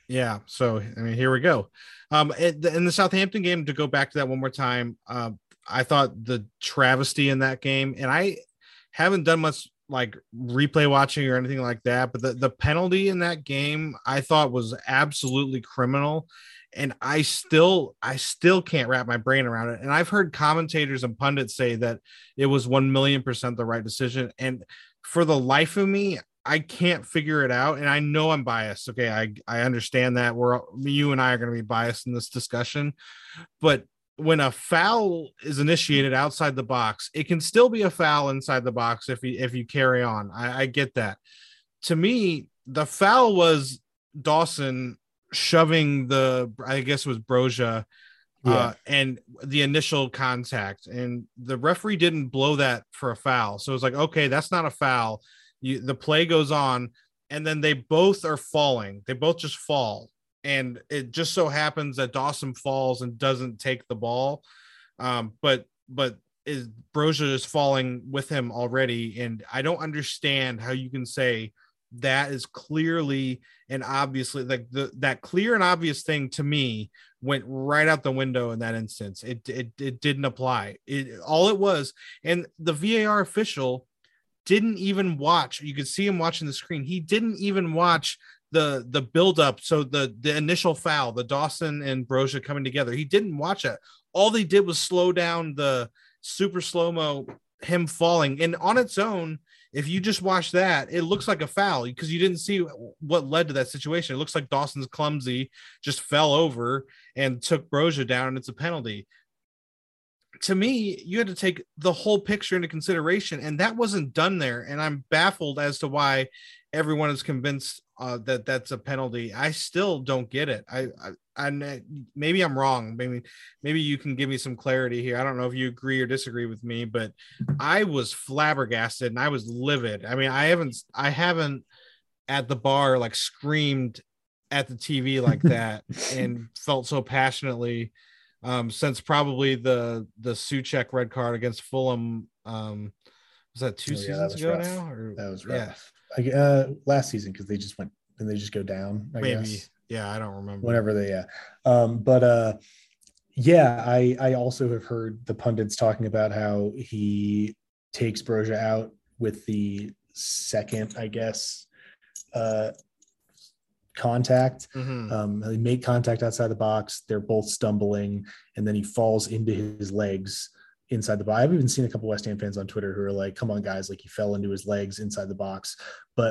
Yeah. So, I mean, here we go. In the Southampton game, to go back to that one more time, I thought the travesty in that game, and I haven't done much like replay watching or anything like that, but the penalty in that game I thought was absolutely criminal. And I still can't wrap my brain around it. And I've heard commentators and pundits say that it was 1,000,000% the right decision. And for the life of me, I can't figure it out. And I know I'm biased. Okay. I understand that you and I are going to be biased in this discussion, but when a foul is initiated outside the box, it can still be a foul inside the box if you carry on. I get that. To me, the foul was Dawson shoving I guess it was Broja, and the initial contact, and the referee didn't blow that for a foul. So it was like, okay, that's not a foul. The play goes on, and then they both are falling. They both just fall. And it just so happens that Dawson falls and doesn't take the ball. But Broja is falling with him already. And I don't understand how you can say that is clearly and obviously, like that clear and obvious thing to me went right out the window in that instance. It didn't apply. All it was, and the VAR official didn't even watch. You could see him watching the screen. He didn't even watch the build up. So the initial foul, the Dawson and Broja coming together, he didn't watch it. All they did was slow down the super slow-mo, him falling. And on its own, if you just watch that, it looks like a foul because you didn't see what led to that situation. It looks like Dawson's clumsy, just fell over and took Broja down, and it's a penalty. To me, you had to take the whole picture into consideration, and that wasn't done there. And I'm baffled as to why everyone is convinced that that's a penalty. I still don't get it. I maybe I'm wrong. Maybe you can give me some clarity here. I don't know if you agree or disagree with me, but I was flabbergasted and I was livid. I mean, I haven't at the bar like screamed at the TV like that and felt so passionately since probably the Souček red card against Fulham. Was that two seasons ago rough. Now? Or, that was rough. Yeah. Last season, because they just went and they just go down. I guess. Yeah, I don't remember. Whenever they, I also have heard the pundits talking about how he takes Broja out with the second, I guess, contact. They make contact outside the box. They're both stumbling, and then he falls into his legs inside the box. I've even seen a couple West Ham fans on Twitter who are like, "Come on, guys! Like he fell into his legs inside the box." But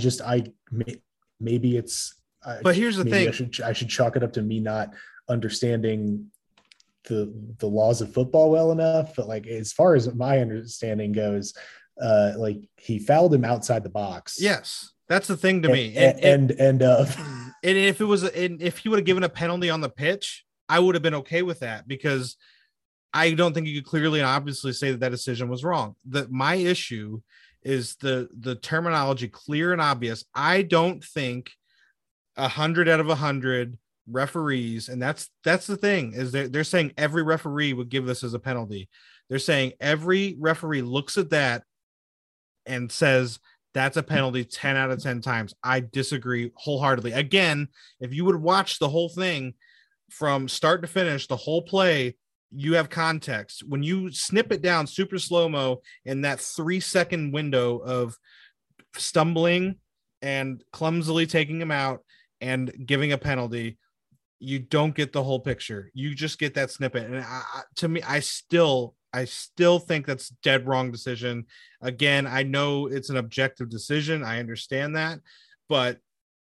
maybe it's. But here's the thing: I should chalk it up to me not understanding the laws of football well enough. But like, as far as my understanding goes, like he fouled him outside the box. Yes, that's the thing to me. And if he would have given a penalty on the pitch, I would have been okay with that because I don't think you could clearly and obviously say that decision was wrong. My issue is the terminology clear and obvious. I don't think 100 out of 100 referees, and that's the thing, is they're saying every referee would give this as a penalty. They're saying every referee looks at that and says that's a penalty 10 out of 10 times. I disagree wholeheartedly. Again, if you would watch the whole thing from start to finish, the whole play, you have context. When you snip it down super slow-mo in that 3-second window of stumbling and clumsily taking him out and giving a penalty, you don't get the whole picture. You just get that snippet. And to me, I still think that's dead wrong decision. Again, I know it's an objective decision. I understand that, but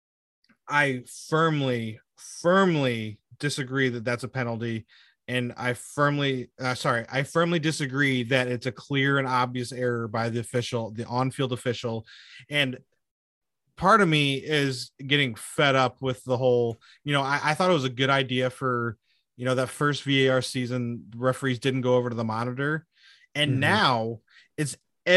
I firmly disagree that that's a penalty. And I firmly disagree that it's a clear and obvious error by the on-field official. And part of me is getting fed up with the whole, I thought it was a good idea for, that first VAR season, the referees didn't go over to the monitor. And now it's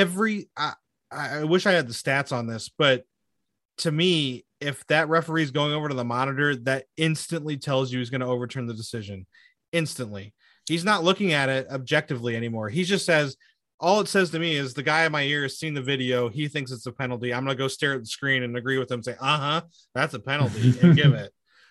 I wish I had the stats on this, but to me, if that referee is going over to the monitor, that instantly tells you he's going to overturn the decision. Instantly. He's not looking at it objectively anymore. He just says, all it says to me is the guy in my ear has seen the video. He thinks it's a penalty. I'm going to go stare at the screen and agree with him, say, that's a penalty, and give it.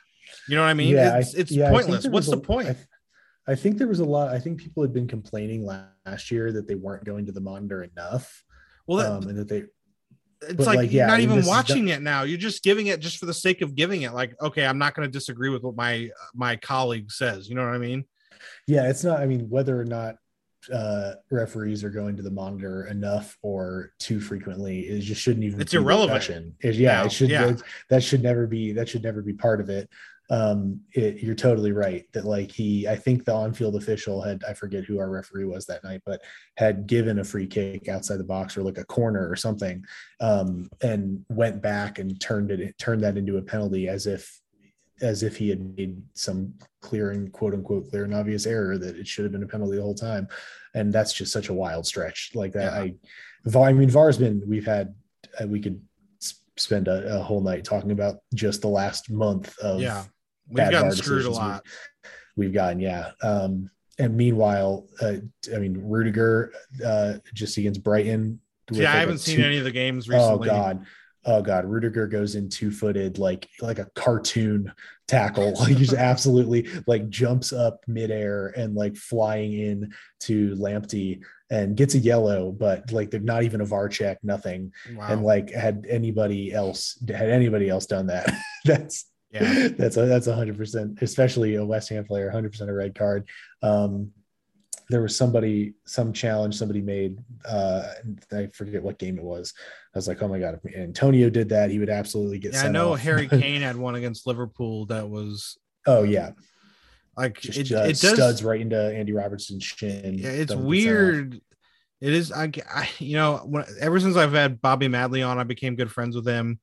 You know what I mean? It's pointless. What's the point? I think there was a lot. I think people had been complaining last year that they weren't going to the monitor enough. Well, and that they. It's like you're not even watching it now. You're just giving it just for the sake of giving it. Like, okay, I'm not going to disagree with what my colleague says. You know what I mean? Yeah, it's not. I mean, whether or not referees are going to the monitor enough or too frequently, it just shouldn't even. It's irrelevant. It should. Yeah. That should never be part of it. You're totally right that I think the on-field official I forget who our referee was that night, but had given a free kick outside the box or like a corner or something, and went back and turned that into a penalty as if he had made some clear and quote unquote clear and obvious error that it should have been a penalty the whole time. And that's just such a wild stretch like that. Yeah. VAR's been, we could spend a whole night talking about just the last month of we've gotten screwed a lot. We've gotten, and meanwhile, Rudiger just against Brighton. I haven't seen any of the games recently. Oh God. Rudiger goes in 2-footed, like a cartoon tackle. He just absolutely jumps up midair and flying in to Lamptey and gets a yellow, but they're not even a VAR check, nothing. Wow. And had anybody else done that, that's 100%, especially a West Ham player, 100% a red card. There was some challenge somebody made. I forget what game it was. I was like, oh my God, if Antonio did that, he would absolutely get sent I know off. Harry Kane had one against Liverpool that was. Oh yeah. It studs does right into Andy Robertson's chin. Yeah, it's weird. It is. Ever since I've had Bobby Madley on, I became good friends with him.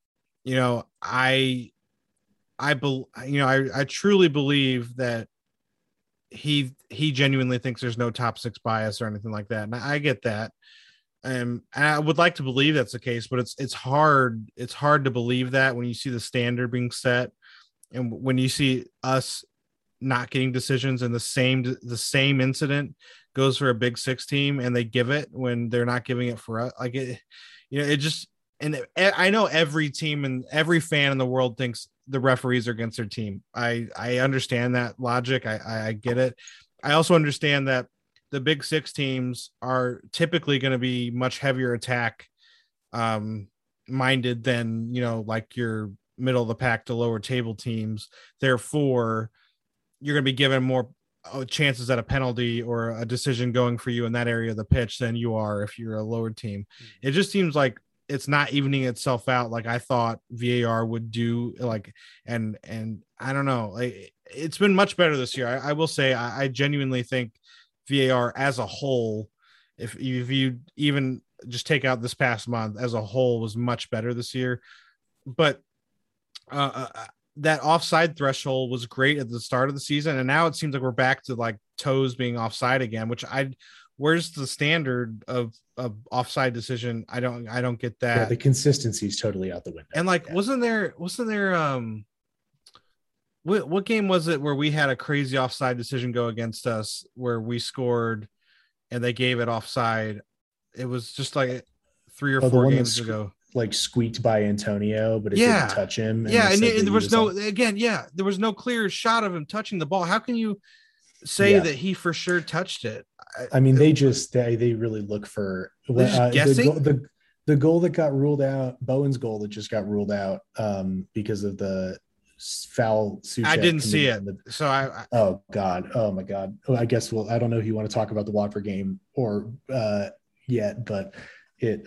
I truly believe that he genuinely thinks there's no top six bias or anything like that. And I get that. And I would like to believe that's the case, but it's hard. It's hard to believe that when you see the standard being set and when you see us not getting decisions and the same incident goes for a Big Six team and they give it when they're not giving it for us. I know every team and every fan in the world thinks the referees are against their team. I understand that logic. I get it. I also understand that the Big Six teams are typically going to be much heavier attack minded than, your middle of the pack to lower table teams. Therefore, you're going to be given more chances at a penalty or a decision going for you in that area of the pitch than you are if you're a lower team. It just seems like it's not evening itself out like I thought VAR would do. And I don't know. It's been much better this year. I will say I genuinely think VAR as a whole, if you even just take out this past month as a whole, was much better this year. But that offside threshold was great at the start of the season, and now it seems like we're back to toes being offside again, which where's the standard of offside decision? I don't get that. Yeah, the consistency is totally out the window. And wasn't there what game was it where we had a crazy offside decision go against us where we scored and they gave it offside? It was just 3 or 4 games ago. Squeaked by Antonio, but it didn't touch him. And there was there was no clear shot of him touching the ball. How can you say that he for sure touched it? I mean, they really look for guessing. The goal that got ruled out, Bowen's goal that just got ruled out because of the foul. I didn't see it. Oh God. Oh my God. I guess I don't know if you want to talk about the Watford game or yet, but it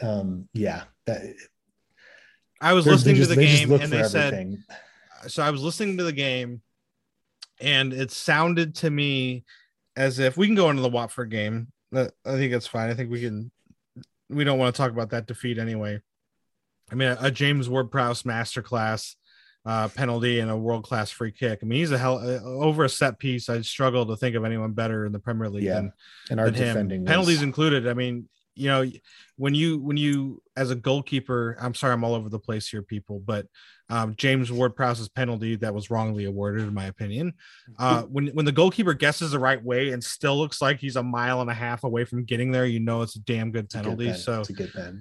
I was listening to the game and they said, so I was listening to the game and it sounded to me as if we can go into the Watford game. I think that's fine. I think we don't want to talk about that defeat anyway. I mean, a James Ward-Prowse masterclass penalty and a world-class free kick. I mean, he's over a set piece. I struggle to think of anyone better in the Premier League than our defending him. Penalties included. I mean, when you as a goalkeeper, I'm sorry, I'm all over the place here, people, but James Ward-Prowse's penalty that was wrongly awarded, in my opinion, when the goalkeeper guesses the right way and still looks like he's 1.5 miles away from getting there, it's a damn good penalty. So it's a good pen.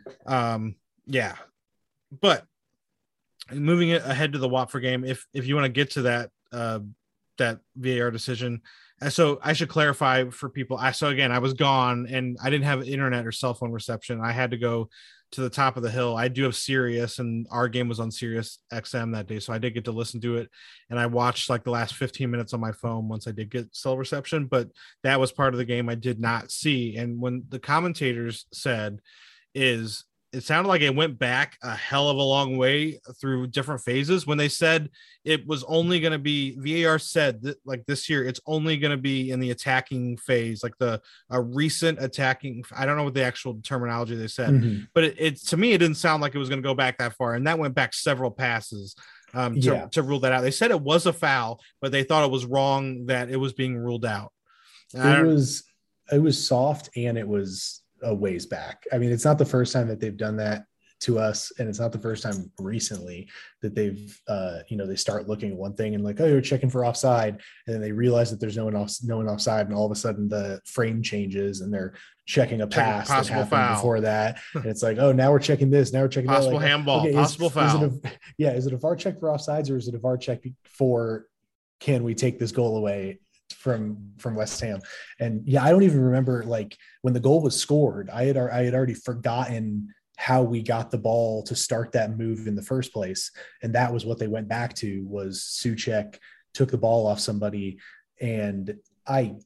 But moving it ahead to the Watford game, if you want to get to that, that VAR decision. And so I should clarify for people. So again, I was gone and I didn't have internet or cell phone reception. I had to go to the top of the hill. I do have Sirius, and our game was on Sirius XM that day, so I did get to listen to it. And I watched like the last 15 minutes on my phone once I did get cell reception, but that was part of the game I did not see. And when the commentators said is, it sounded like it went back a hell of a long way through different phases. When they said it was only going to be, VAR said that like this year, it's only going to be in the attacking phase, like a recent attacking. I don't know what the actual terminology they said, but it to me, it didn't sound like it was going to go back that far. And that went back several passes to rule that out. They said it was a foul, but they thought it was wrong that it was being ruled out. It was soft, and it was a ways back. I mean, it's not the first time that they've done that to us, and it's not the first time recently that they've they start looking at one thing and like, oh, you're checking for offside, and then they realize that there's no one offside, and all of a sudden the frame changes and they're checking a pass that happened foul before that, and it's like, oh, now we're checking this, now we're checking possible that. Like, handball, okay, possible foul. Is it a VAR check for offsides, or is it a VAR check for can we take this goal away from West Ham? And yeah, I don't even remember, like, when the goal was scored, I had already forgotten how we got the ball to start that move in the first place. And that was what they went back to, was Souček took the ball off somebody. And I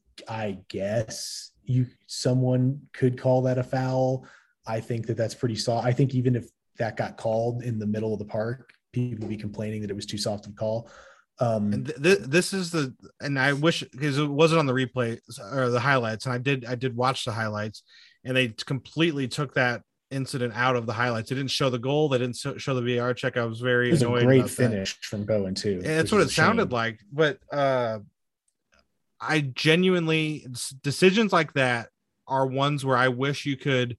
guess someone could call that a foul. I think that's pretty soft. I think even if that got called in the middle of the park, people would be complaining that it was too soft to call. And this is and I wish, because it wasn't on the replay or the highlights, and I did watch the highlights, and they completely took that incident out of the highlights. They didn't show the goal. They didn't show the VAR check. I was very annoyed. It was a great finish from Bowen too. And that's what it sounded like. But I genuinely, decisions like that are ones where I wish you could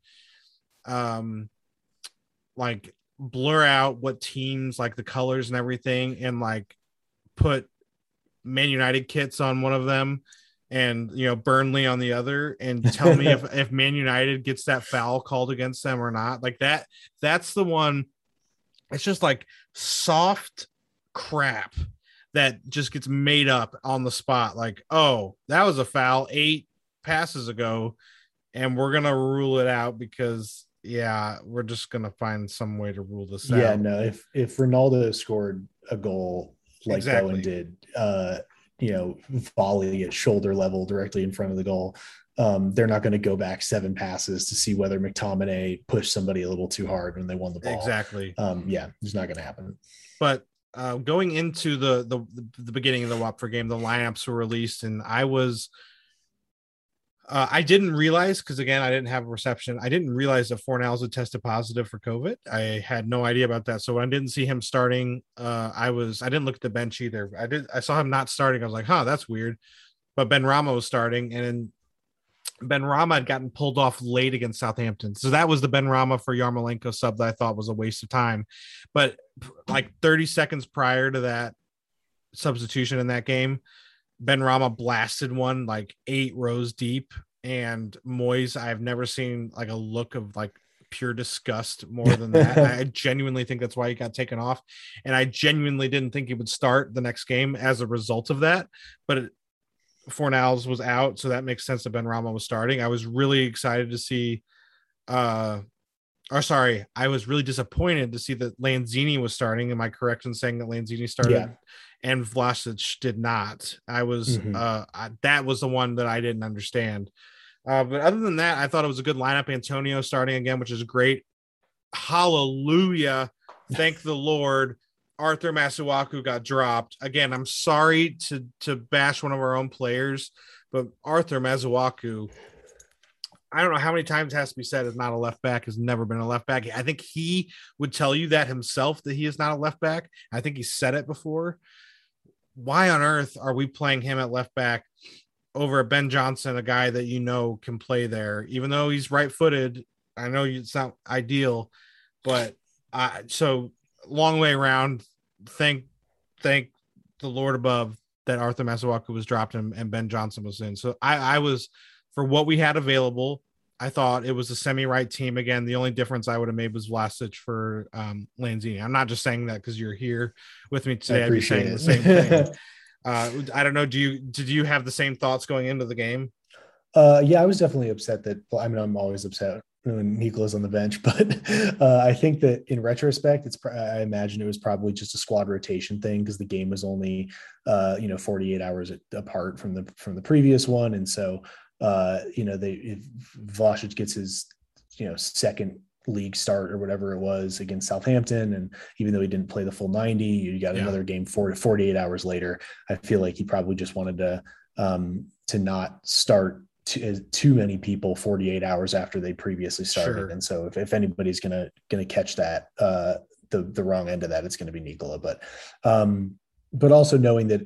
like blur out what teams, like the colors and everything, and like put Man United kits on one of them and Burnley on the other, and tell me if Man United gets that foul called against them or not. Like that's the one. It's just like soft crap that just gets made up on the spot. Like, oh, that was a foul 8 passes ago, and we're gonna rule it out because we're just gonna find some way to rule this out. Yeah, no, if Ronaldo scored a goal like Bowen did, volley at shoulder level directly in front of the goal, they're not going to go back 7 passes to see whether McTominay pushed somebody a little too hard when they won the ball. Exactly. It's not going to happen. But going into the beginning of the Watford game, the lineups were released, and I didn't realize, because again, I didn't have a reception. I didn't realize that Fornals had tested positive for COVID. I had no idea about that. So when I didn't see him starting, I didn't look at the bench either. I saw him not starting. I was like, that's weird. But Benrahma was starting, and Benrahma had gotten pulled off late against Southampton. So that was the Benrahma for Yarmolenko sub that I thought was a waste of time. But like 30 seconds prior to that substitution in that game, Benrahma blasted one like 8 rows deep, and Moyes, I've never seen like a look of like pure disgust more than that. I genuinely think that's why he got taken off, and I genuinely didn't think he would start the next game as a result of that. But Fornals was out, so that makes sense that Benrahma was starting. I was really excited to see I was really disappointed to see that Lanzini was starting. Am I correct in saying that Lanzini started? Yeah. And Vlasic did not. I was that was the one that I didn't understand. But other than that, I thought it was a good lineup. Antonio starting again, which is great. Hallelujah. Thank the Lord. Arthur Masuaku got dropped. Again, I'm sorry to bash one of our own players, but Arthur Masuaku, I don't know how many times it has to be said, is not a left back, has never been a left back. I think he would tell you that himself, that he is not a left back. I think he said it before. Why on earth are we playing him at left back over Ben Johnson, a guy that can play there, even though he's right-footed? I know it's not ideal, but so long way around. Thank the Lord above that Arthur Masuaku was dropped and Ben Johnson was in. So I was, for what we had available, I thought it was a semi-right team. Again, the only difference I would have made was Vlasic for Lanzini. I'm not just saying that because you're here with me today. I'd be saying the same thing. I don't know. Did you have the same thoughts going into the game? Yeah, I was definitely upset that. I mean, I'm always upset when Nikola's on the bench, but I think that in retrospect, I imagine it was probably just a squad rotation thing because the game was only 48 hours apart from the previous one, and so if Vlasic gets his second league start or whatever it was against Southampton, and even though he didn't play the full 90, you got another game 48 hours later. I feel like he probably just wanted to not start too many people 48 hours after they previously started. Sure. And so if anybody's gonna catch that the wrong end of that, it's going to be Nikola. But also knowing that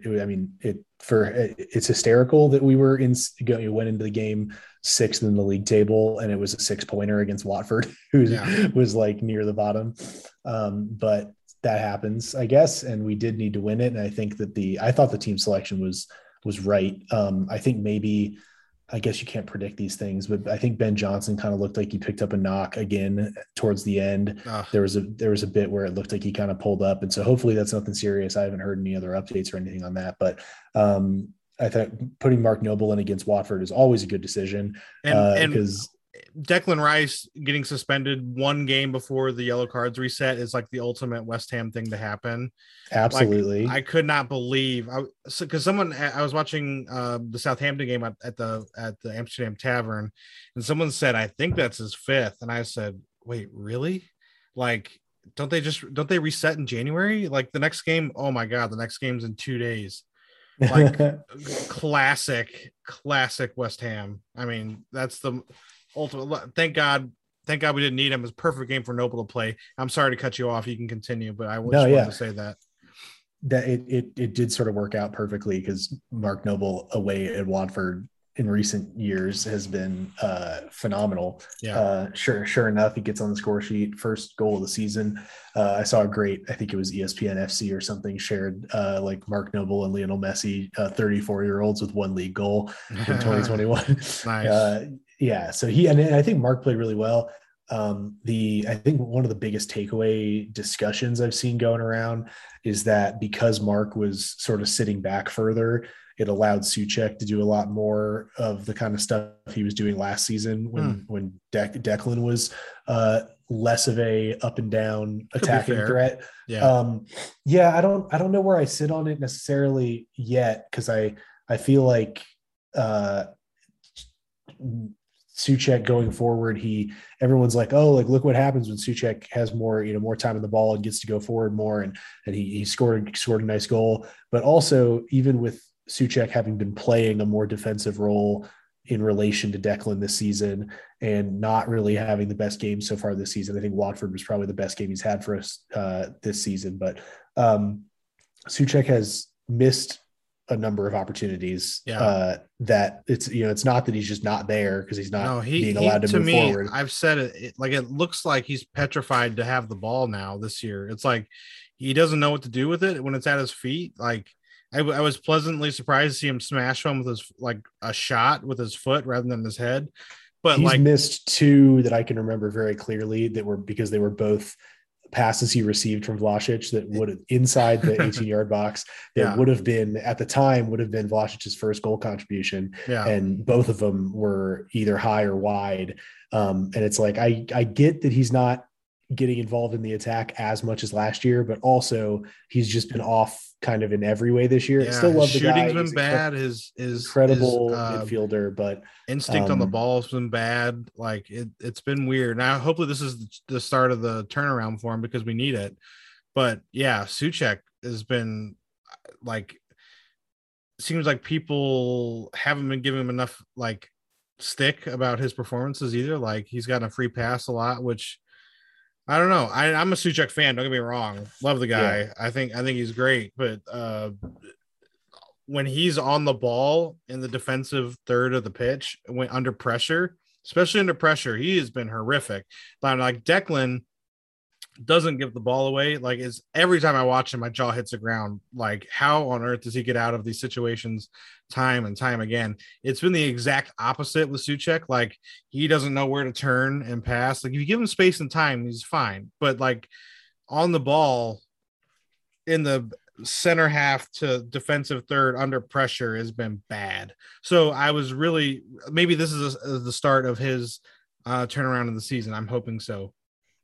it's hysterical that we went into the game sixth in the league table and it was a 6-pointer against Watford, who was like near the bottom. But that happens, I guess, and we did need to win it. And I think that I thought the team selection was right. I think maybe, I guess you can't predict these things, but I think Ben Johnson kind of looked like he picked up a knock again towards the end. There was a bit where it looked like he kind of pulled up. And so hopefully that's nothing serious. I haven't heard any other updates or anything on that, but I thought putting Mark Noble in against Watford is always a good decision. Because Declan Rice getting suspended one game before the yellow cards reset is like the ultimate West Ham thing to happen. Absolutely. Like, I could not believe I was watching the Southampton game at the Amsterdam Tavern, and someone said, I think that's his fifth. And I said, wait, really? Like, don't they reset in January? Like the next game. Oh my God. The next game's in 2 days. Like classic West Ham. I mean, that's the ultimate. Thank God we didn't need him. It was a perfect game for Noble to play. I'm sorry to cut you off. You can continue, but I wanted to say that it did sort of work out perfectly because Mark Noble away at Watford in recent years has been phenomenal. Sure enough, he gets on the score sheet, first goal of the season. I saw I think it was ESPN FC or something, shared like Mark Noble and Lionel Messi, 34-year-olds with one league goal in 2021. Nice. So and I think Mark played really well. I think one of the biggest takeaway discussions I've seen going around is that because Mark was sort of sitting back further, it allowed Souček to do a lot more of the kind of stuff he was doing last season when Declan was less of a up and down attacking threat. I don't know where I sit on it necessarily yet, because I feel like Souček going forward, everyone's like, oh, like look what happens when Souček has more time in the ball and gets to go forward more, and he scored a nice goal. But also, even with Souček having been playing a more defensive role in relation to Declan this season and not really having the best game so far this season, I think Watford was probably the best game he's had for us this season. But Souček has missed a number of opportunities that it's not that he's just not there because he's not being allowed to move forward. I've said it like it looks like he's petrified to have the ball now this year. It's like he doesn't know what to do with it when it's at his feet. Like I was pleasantly surprised to see him smash one with his a shot with his foot rather than his head. But he's missed two that I can remember very clearly that were because they were both passes he received from Vlasic that would have inside the 18-yard box that would have been at the time Vlasic's first goal contribution. And both of them were either high or wide. And it's like, I get that he's not getting involved in the attack as much as last year, but also he's just been off kind of in every way this year. Still love the guy. Shooting's been bad. His incredible midfielder, but instinct on the ball has been bad. Like it's been weird. Now, hopefully this is the start of the turnaround for him because we need it. But yeah, Souček has been seems like people haven't been giving him enough stick about his performances either. Like he's gotten a free pass a lot, which I don't know. I'm a Souček fan. Don't get me wrong. Love the guy. Yeah. I think he's great. But when he's on the ball in the defensive third of the pitch, when under pressure, especially under pressure, he has been horrific. But Declan doesn't give the ball away. It's every time I watch him, my jaw hits the ground. Like, how on earth does he get out of these situations time and time again? It's been the exact opposite with Souček. He doesn't know where to turn and pass. If you give him space and time, he's fine. But on the ball in the center half to defensive third under pressure has been bad. So I was really, maybe this is the start of his turnaround in the season. I'm hoping so.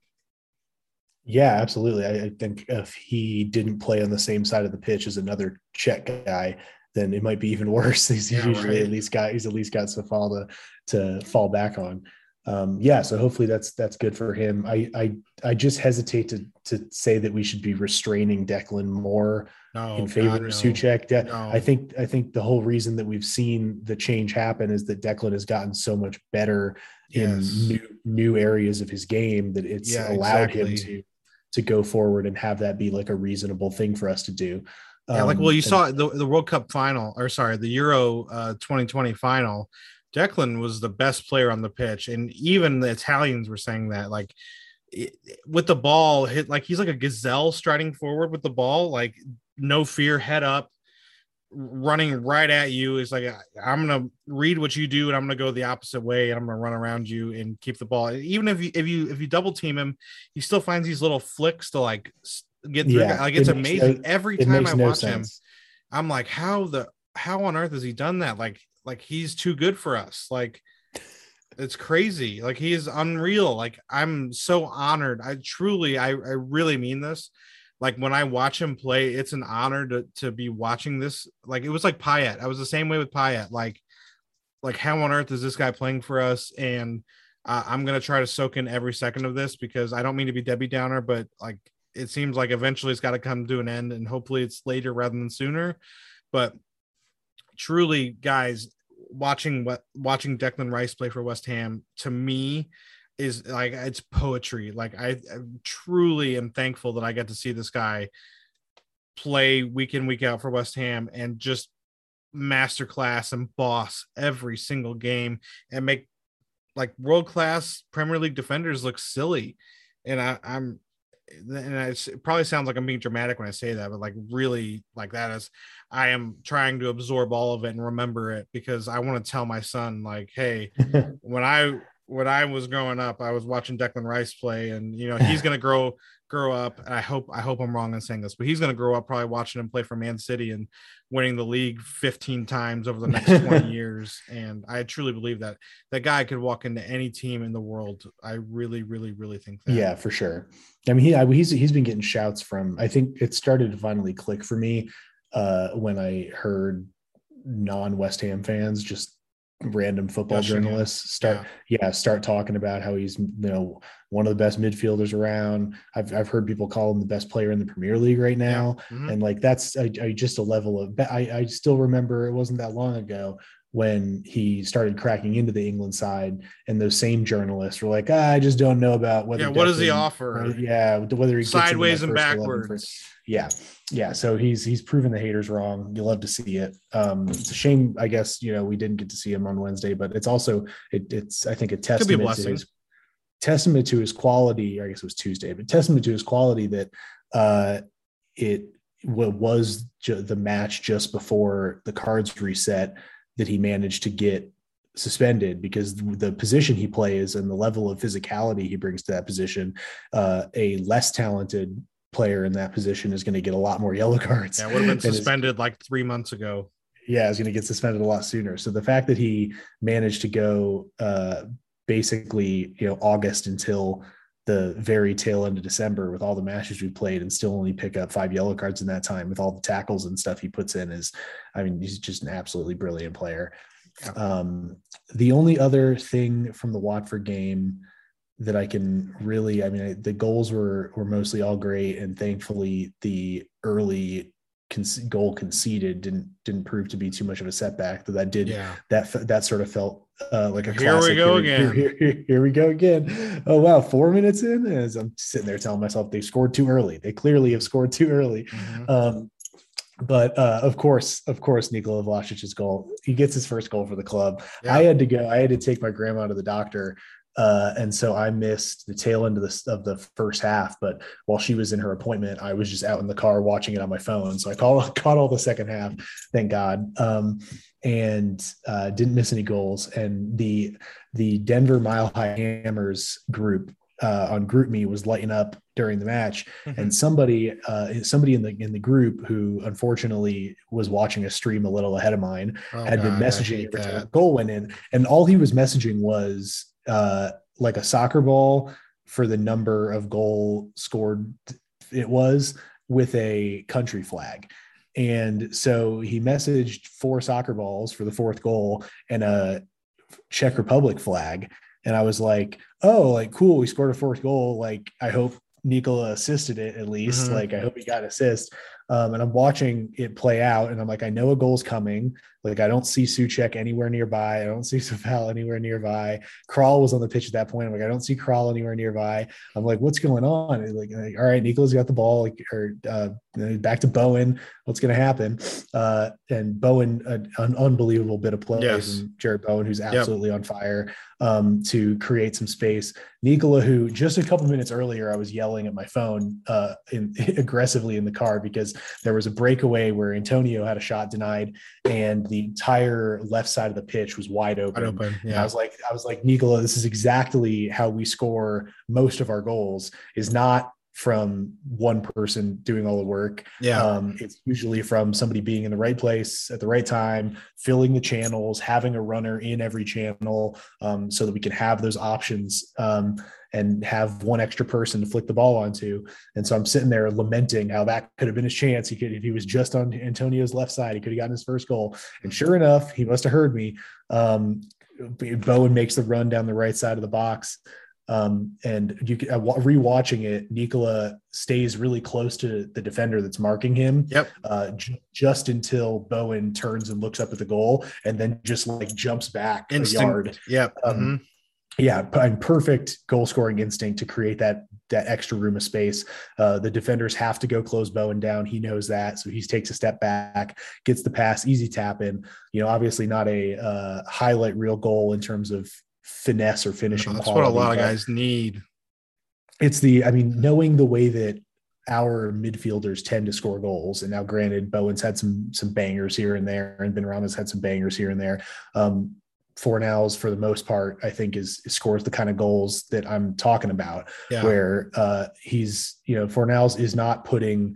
Yeah, absolutely. I think if he didn't play on the same side of the pitch as another Czech guy, then it might be even worse. He's usually at least got Safal to fall back on. So hopefully that's good for him. I just hesitate to say that we should be restraining Declan more in favor of Souček. No. I think the whole reason that we've seen the change happen is that Declan has gotten so much better in new areas of his game that it's allowed him to go forward and have that be like a reasonable thing for us to do. You saw the World Cup final, the Euro 2020 final. Declan was the best player on the pitch, and even the Italians were saying that, like, with the ball hit, like he's like a gazelle striding forward with the ball, like no fear, head up, running right at you. Is like, I'm gonna read what you do, and I'm gonna go the opposite way, and I'm gonna run around you and keep the ball. Even if you double team him, he still finds these little flicks to like get through. Like it's amazing. Every time I watch him, I'm like, how on earth has he done that? Like he's too good for us. Like it's crazy. Like he is unreal. Like I'm so honored. I really mean this. Like when I watch him play, it's an honor to be watching this. Like it was like Payet. I was the same way with Payet. Like how on earth is this guy playing for us? And I'm going to try to soak in every second of this, because I don't mean to be Debbie Downer, but like, it seems like eventually it's got to come to an end, and hopefully it's later rather than sooner. But truly, guys, watching Declan Rice play for West Ham, to me, is like, it's poetry. Like I truly am thankful that I get to see this guy play week in, week out for West Ham and just masterclass and boss every single game and make like world-class Premier League defenders look silly. And it probably sounds like I'm being dramatic when I say that, but like really, like that is, I am trying to absorb all of it and remember it, because I want to tell my son, like, hey, when I was growing up, I was watching Declan Rice play, and he's going to grow up. And I hope I'm wrong in saying this, but he's going to grow up probably watching him play for Man City and winning the league 15 times over the next 20 years. And I truly believe that guy could walk into any team in the world. I really, really, really think that. Yeah, for sure. I mean, he's been getting shouts from, I think it started to finally click for me when I heard non-West Ham fans, just random football journalists start talking about how he's one of the best midfielders around. I've heard people call him the best player in the Premier League right now. Yeah. Mm-hmm. And like that's just a level of I still remember it wasn't that long ago when he started cracking into the England side, and those same journalists were like, I just don't know about whether what does he offer? Whether he sideways and backwards. Yeah. So he's proven the haters wrong. You love to see it. It's a shame, I guess, we didn't get to see him on Wednesday, but it's also it's I think a testament to his quality. I guess it was Tuesday, but testament to his quality that it was the match just before the cards reset that he managed to get suspended, because the position he plays and the level of physicality he brings to that position, a less talented player in that position is going to get a lot more yellow cards. Yeah, would have been suspended like 3 months ago. Yeah, is going to get suspended a lot sooner. So the fact that he managed to go basically, August until the very tail end of December with all the matches we played and still only pick up 5 yellow cards in that time with all the tackles and stuff he puts in he's just an absolutely brilliant player. Yeah. The only other thing from the Watford game that I can really, the goals were mostly all great, and thankfully the early goal conceded didn't prove to be too much of a setback. That sort of felt like a classic. Here we go again. Oh wow, 4 minutes in, as I'm sitting there telling myself they scored too early. They clearly have scored too early. Mm-hmm. But of course, Nikola Vlastic's goal. He gets his first goal for the club. Yeah. I had to take my grandma to the doctor. And so I missed the tail end of the first half, but while she was in her appointment, I was just out in the car watching it on my phone. So I caught all the second half, thank God. And didn't miss any goals. And the Denver Mile High Hammers group on GroupMe was lighting up during the match, and somebody in the group who unfortunately was watching a stream a little ahead of mine had been messaging every time a goal went in, and all he was messaging was like a soccer ball for the number of goal scored it was with a country flag. And so he messaged 4 soccer balls for the 4th goal and a Czech Republic flag. And I was like, oh, like, cool. We scored a 4th goal. Like, I hope Nikola assisted it at least. Like, I hope he got an assist. And I'm watching it play out, and I'm like, I know a goal's coming. Like, I don't see Souček anywhere nearby. I don't see Safal anywhere nearby. Kral was on the pitch at that point. I'm like, I don't see Kral anywhere nearby. I'm like, what's going on? Like, all right, Nikola's got the ball. Like, or back to Bowen. What's going to happen? And Bowen, an unbelievable bit of play from Jared Bowen, who's absolutely on fire, to create some space. Nikola, who just a couple minutes earlier, I was yelling at my phone aggressively in the car because there was a breakaway where Antonio had a shot denied, and the entire left side of the pitch was wide open. Yeah. I was like, Nikola, this is exactly how we score most of our goals, is not from one person doing all the work. It's usually from somebody being in the right place at the right time, filling the channels, having a runner in every channel, so that we can have those options and have one extra person to flick the ball onto. And so I'm sitting there lamenting how that could have been his chance. If he was just on Antonio's left side, he could have gotten his first goal. And sure enough, he must have heard me. Bowen makes the run down the right side of the box. And you can, rewatching it, Nikola stays really close to the defender that's marking him. Just until Bowen turns and looks up at the goal, and then just like jumps back a yard. And perfect goal scoring instinct to create that extra room of space. The defenders have to go close Bowen down. He knows that. So he takes a step back, gets the pass, easy tap in, obviously not a highlight reel goal in terms of finesse or finishing that's quality. What a lot of guys need. It's knowing the way that our midfielders tend to score goals. And now granted, Bowen's had some bangers here and there, and Benrahma's had some bangers here and there. Fornals, for the most part, I think scores the kind of goals that I'm talking about, where Fornals is not putting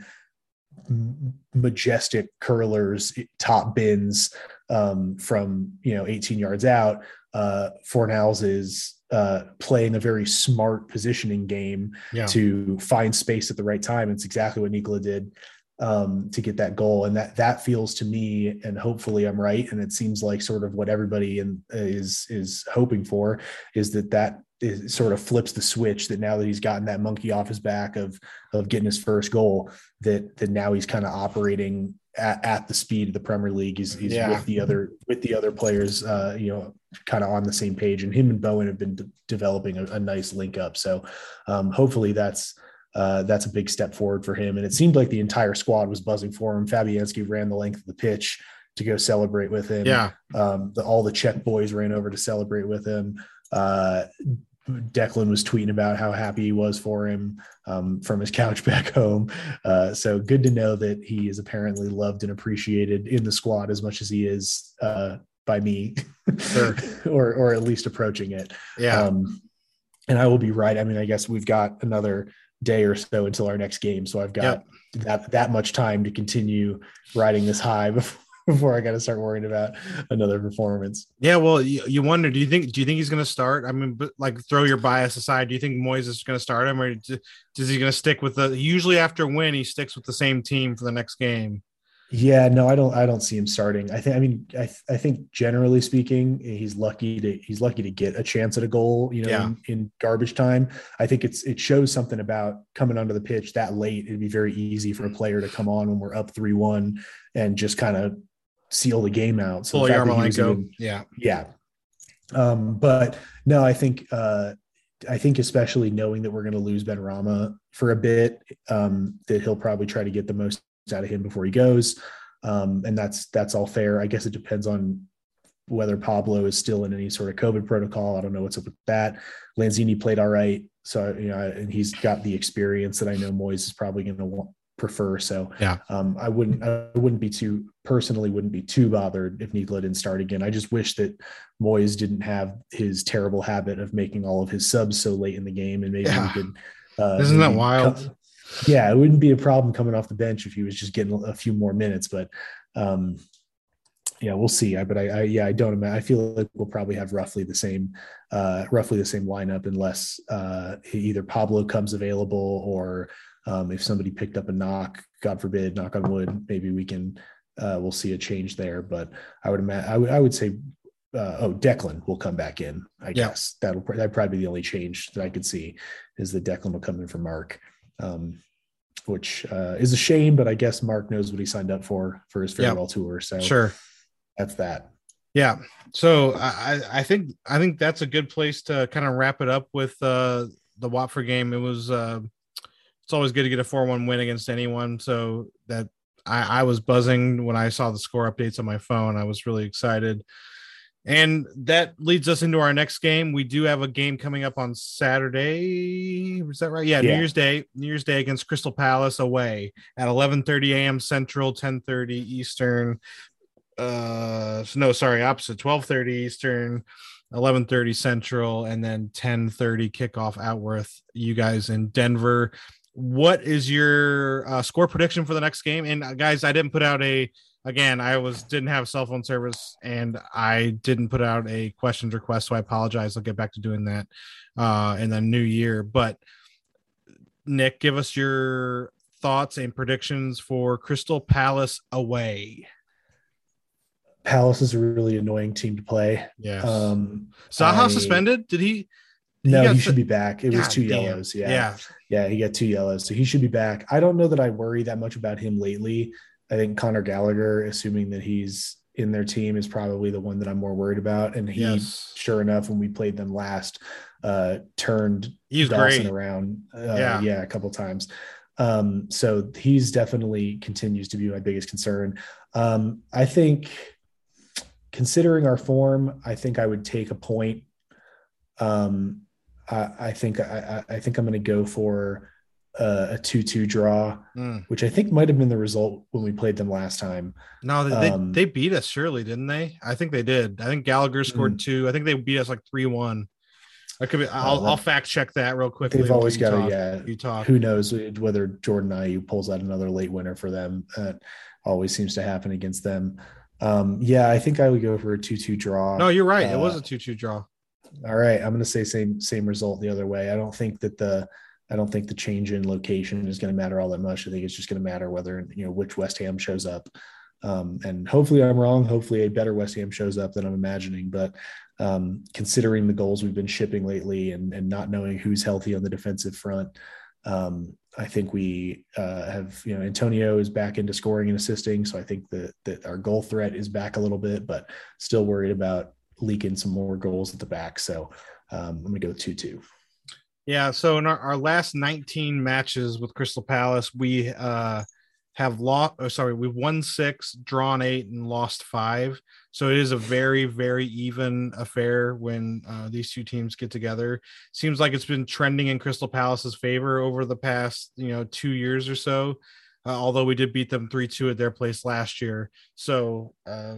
majestic curlers, top bins from 18 yards out. Fornals is playing a very smart positioning game to find space at the right time. It's exactly what Nikola did to get that goal. And that feels to me, and hopefully I'm right, and it seems like sort of what everybody is hoping for, is that sort of flips the switch, that now that he's gotten that monkey off his back of getting his first goal, that now he's kind of operating at the speed of the Premier League. He's with the other players, kind of on the same page, and him and Bowen have been developing a nice link up. So hopefully that's a big step forward for him. And it seemed like the entire squad was buzzing for him. Fabianski ran the length of the pitch to go celebrate with him. All the Czech boys ran over to celebrate with him. Declan was tweeting about how happy he was for him from his couch back home. So good to know that he is apparently loved and appreciated in the squad as much as he is by me, or at least approaching it. And I will be right. I mean, I guess we've got another day or so until our next game, so I've got that much time to continue riding this high before I got to start worrying about another performance. Well, you wonder, do you think he's going to start? I mean, but like, throw your bias aside, do you think Moyes is going to start him, or is he going to stick with usually after a win, he sticks with the same team for the next game? No, I don't see him starting. I think generally speaking, he's lucky to get a chance at a goal, in garbage time. I think it shows something about coming onto the pitch that late. It'd be very easy for a player to come on when we're up 3-1 and just kind of seal the game out. So Yarmolenko. But no, I think especially knowing that we're going to lose Benrahma for a bit, that he'll probably try to get the most out of him before he goes. And that's all fair. I guess it depends on whether Pablo is still in any sort of COVID protocol. I don't know what's up with that. Lanzini played all right. So, and he's got the experience that I know Moyes is probably going to prefer. So yeah, I wouldn't be too bothered if Nikola didn't start again. I just wish that Moyes didn't have his terrible habit of making all of his subs so late in the game, and maybe we could. Isn't that wild? Yeah, it wouldn't be a problem coming off the bench if he was just getting a few more minutes, but yeah, we'll see. I don't imagine. I feel like we'll probably have roughly the same lineup unless either Pablo comes available or if somebody picked up a knock, God forbid, knock on wood, maybe we'll see a change there. But I would imagine, I would say, Declan will come back in. I guess that'd probably be the only change that I could see is that Declan will come in for Mark. Which is a shame, but I guess Mark knows what he signed up for his farewell tour. So sure, that's that. Yeah. So I think that's a good place to kind of wrap it up with the Watford game. It was it's always good to get a 4-1 win against anyone. So that I was buzzing when I saw the score updates on my phone. I was really excited. And that leads us into our next game. We do have a game coming up on Saturday. Is that right? Yeah. New Year's Day against Crystal Palace away at 11:30 a.m. Central, 10:30 Eastern. Opposite, 12:30 Eastern, 11:30 Central, and then 10:30 kickoff Outworth. You guys in Denver. What is your score prediction for the next game? And guys, I didn't put out didn't have cell phone service, and I didn't put out a questions request, so I apologize. I'll get back to doing that in the new year. But Nick, give us your thoughts and predictions for Crystal Palace away. Palace is a really annoying team to play. Yes. Zaha suspended? Did he? He should be back. It was 2 yellows. Yeah, he got 2 yellows, so he should be back. I don't know that I worry that much about him lately. I think Conor Gallagher, assuming that he's in their team, is probably the one that I'm more worried about. And he, sure enough, when we played them last, turned Dawson around. A couple times. So he's definitely continues to be my biggest concern. I think, considering our form, I think I would take a point. I think I'm going to go for a 2-2 draw, which I think might have been the result when we played them last time. No, they beat us, surely, didn't they? I think they did. I think Gallagher scored 2. I think they beat us like 3-1. I could be. I'll fact check that real quickly. They've always got to. Who knows whether Jordan Ayew pulls out another late winner for them? That always seems to happen against them. I think I would go for a 2-2 draw. No, you're right. It was a 2-2 draw. All right, I'm going to say same result the other way. I don't think the change in location is going to matter all that much. I think it's just going to matter whether which West Ham shows up. And hopefully I'm wrong. Hopefully a better West Ham shows up than I'm imagining. But considering the goals we've been shipping lately and not knowing who's healthy on the defensive front, I think we have, Antonio is back into scoring and assisting. So I think that our goal threat is back a little bit, but still worried about leaking some more goals at the back. So I'm going to go 2-2. Yeah. So in our last 19 matches with Crystal Palace, we we've won 6, drawn 8, and lost 5. So it is a very, very even affair when these two teams get together. Seems like it's been trending in Crystal Palace's favor over the past, 2 years or so. Although we did beat them 3-2 at their place last year. So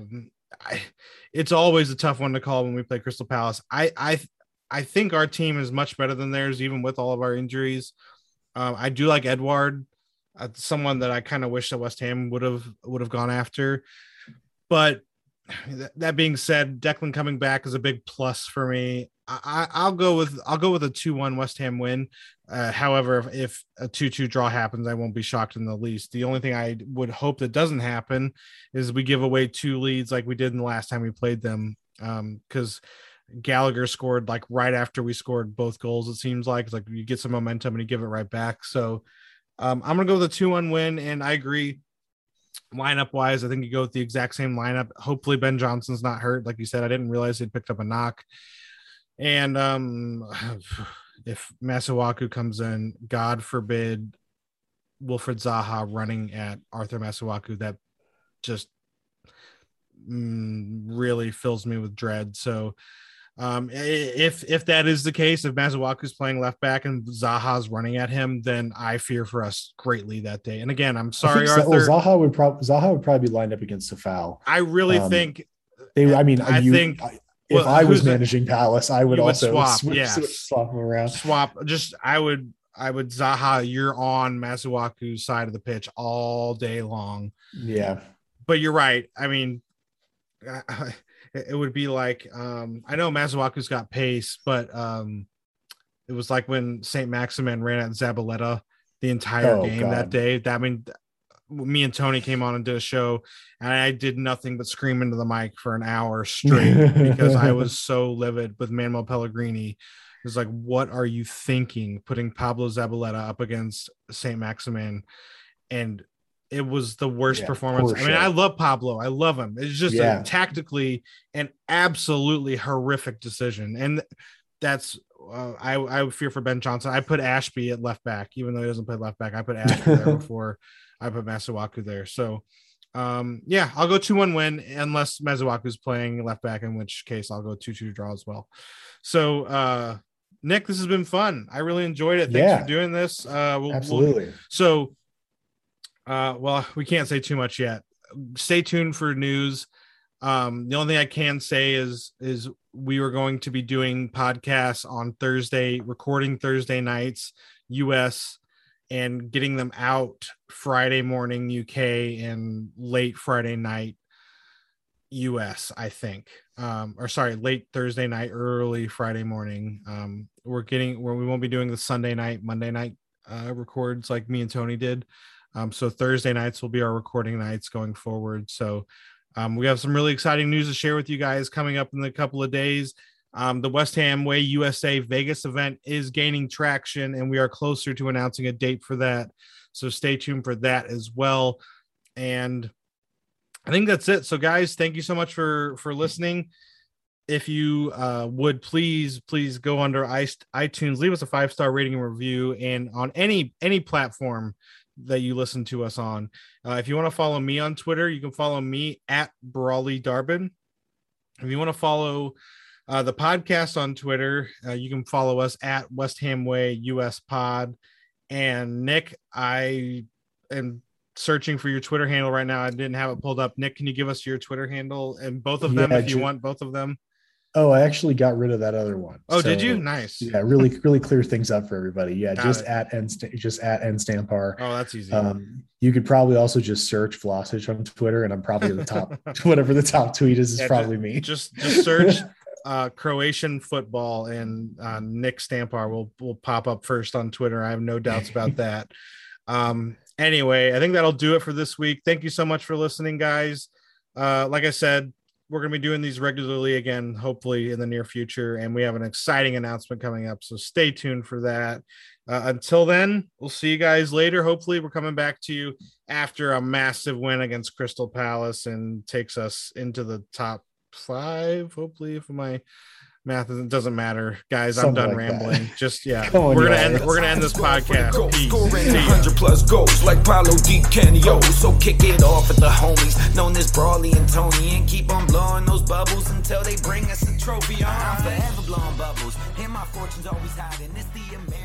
it's always a tough one to call when we play Crystal Palace. I think our team is much better than theirs, even with all of our injuries. I do like Edouard, someone that I kind of wish that West Ham would have gone after. But that being said, Declan coming back is a big plus for me. I'll go with a 2-1 West Ham win. However, if a 2-2 draw happens, I won't be shocked in the least. The only thing I would hope that doesn't happen is we give away 2 leads like we did in the last time we played them. Because Gallagher scored like right after we scored both goals. It seems like it's like you get some momentum and you give it right back. So I'm gonna go with a 2-1 win, and I agree. Lineup wise, I think you go with the exact same lineup. Hopefully Ben Johnson's not hurt. Like you said, I didn't realize he'd picked up a knock. And if Masuaku comes in, God forbid, Wilfred Zaha running at Arthur Masuaku, that just really fills me with dread. So If that is the case, if Masuaku's playing left back and Zaha's running at him, then I fear for us greatly that day. And again, I'm sorry, Arthur. Zaha would probably be lined up against Safal. I really think if I was managing Palace, I would also swap them around. I would Zaha, you're on Masuaku's side of the pitch all day long. Yeah. But you're right. I mean, it would be like, I know Masuaku's got pace, but it was like when St. Maximin ran at Zabaleta the entire game that day. Me and Tony came on and did a show, and I did nothing but scream into the mic for an hour straight because I was so livid with Manuel Pellegrini. It was like, what are you thinking, putting Pablo Zabaleta up against St. Maximin? And it was the worst performance. I mean, I love Pablo. I love him. It's just a tactically an absolutely horrific decision. And that's I fear for Ben Johnson. I put Ashby at left back, even though he doesn't play left back. I put Ashby there before I put Masuaku there. So, I'll go 2-1 win unless Masuaku's playing left back, in which case I'll go 2-2 draw as well. So, Nick, this has been fun. I really enjoyed it. Thanks for doing this. Absolutely. We can't say too much yet. Stay tuned for news. The only thing I can say is we are going to be doing podcasts on Thursday, recording Thursday nights, US, and getting them out Friday morning, UK, and late Friday night, US, I think. Late Thursday night, early Friday morning. We won't be doing the Sunday night, Monday night records like me and Tony did. So Thursday nights will be our recording nights going forward. So we have some really exciting news to share with you guys coming up in a couple of days. The West Ham Way USA Vegas event is gaining traction, and we are closer to announcing a date for that. So stay tuned for that as well. And I think that's it. So guys, thank you so much for listening. If you would please go under iTunes, leave us a 5-star rating and review, and on any platform that you listen to us on. If you want to follow me on Twitter, you can follow me at Brawley Darbin. If you want to follow the podcast on Twitter, you can follow us at West Ham Way US Pod. And Nick, I am searching for your Twitter handle right now. I didn't have it pulled up. Nick, can you give us your Twitter handle and both of them if you want both of them? Oh, I actually got rid of that other one. Oh, so, did you? Nice. Yeah, really clear things up for everybody. Yeah, just at NStampar. Oh, that's easy. You could probably also just search Vlasic on Twitter, and I'm probably the top. Whatever the top tweet is probably me. Just search Croatian football, and Nick Stampar will pop up first on Twitter. I have no doubts about that. Anyway, I think that'll do it for this week. Thank you so much for listening, guys. Like I said, we're going to be doing these regularly again, hopefully in the near future. And we have an exciting announcement coming up. So stay tuned for that. Until then, we'll see you guys later. Hopefully we're coming back to you after a massive win against Crystal Palace and takes us into the top 5. Hopefully, if my math doesn't matter, guys. I'm done rambling. Just we're gonna end this podcast. Scoring 100+ goals like Paulo Di Canio. So kick it off at the homies known as Brawley and Tony, and keep on blowing those bubbles until they bring us a trophy. I'm forever blowing bubbles, and my fortune's always hiding. It's the American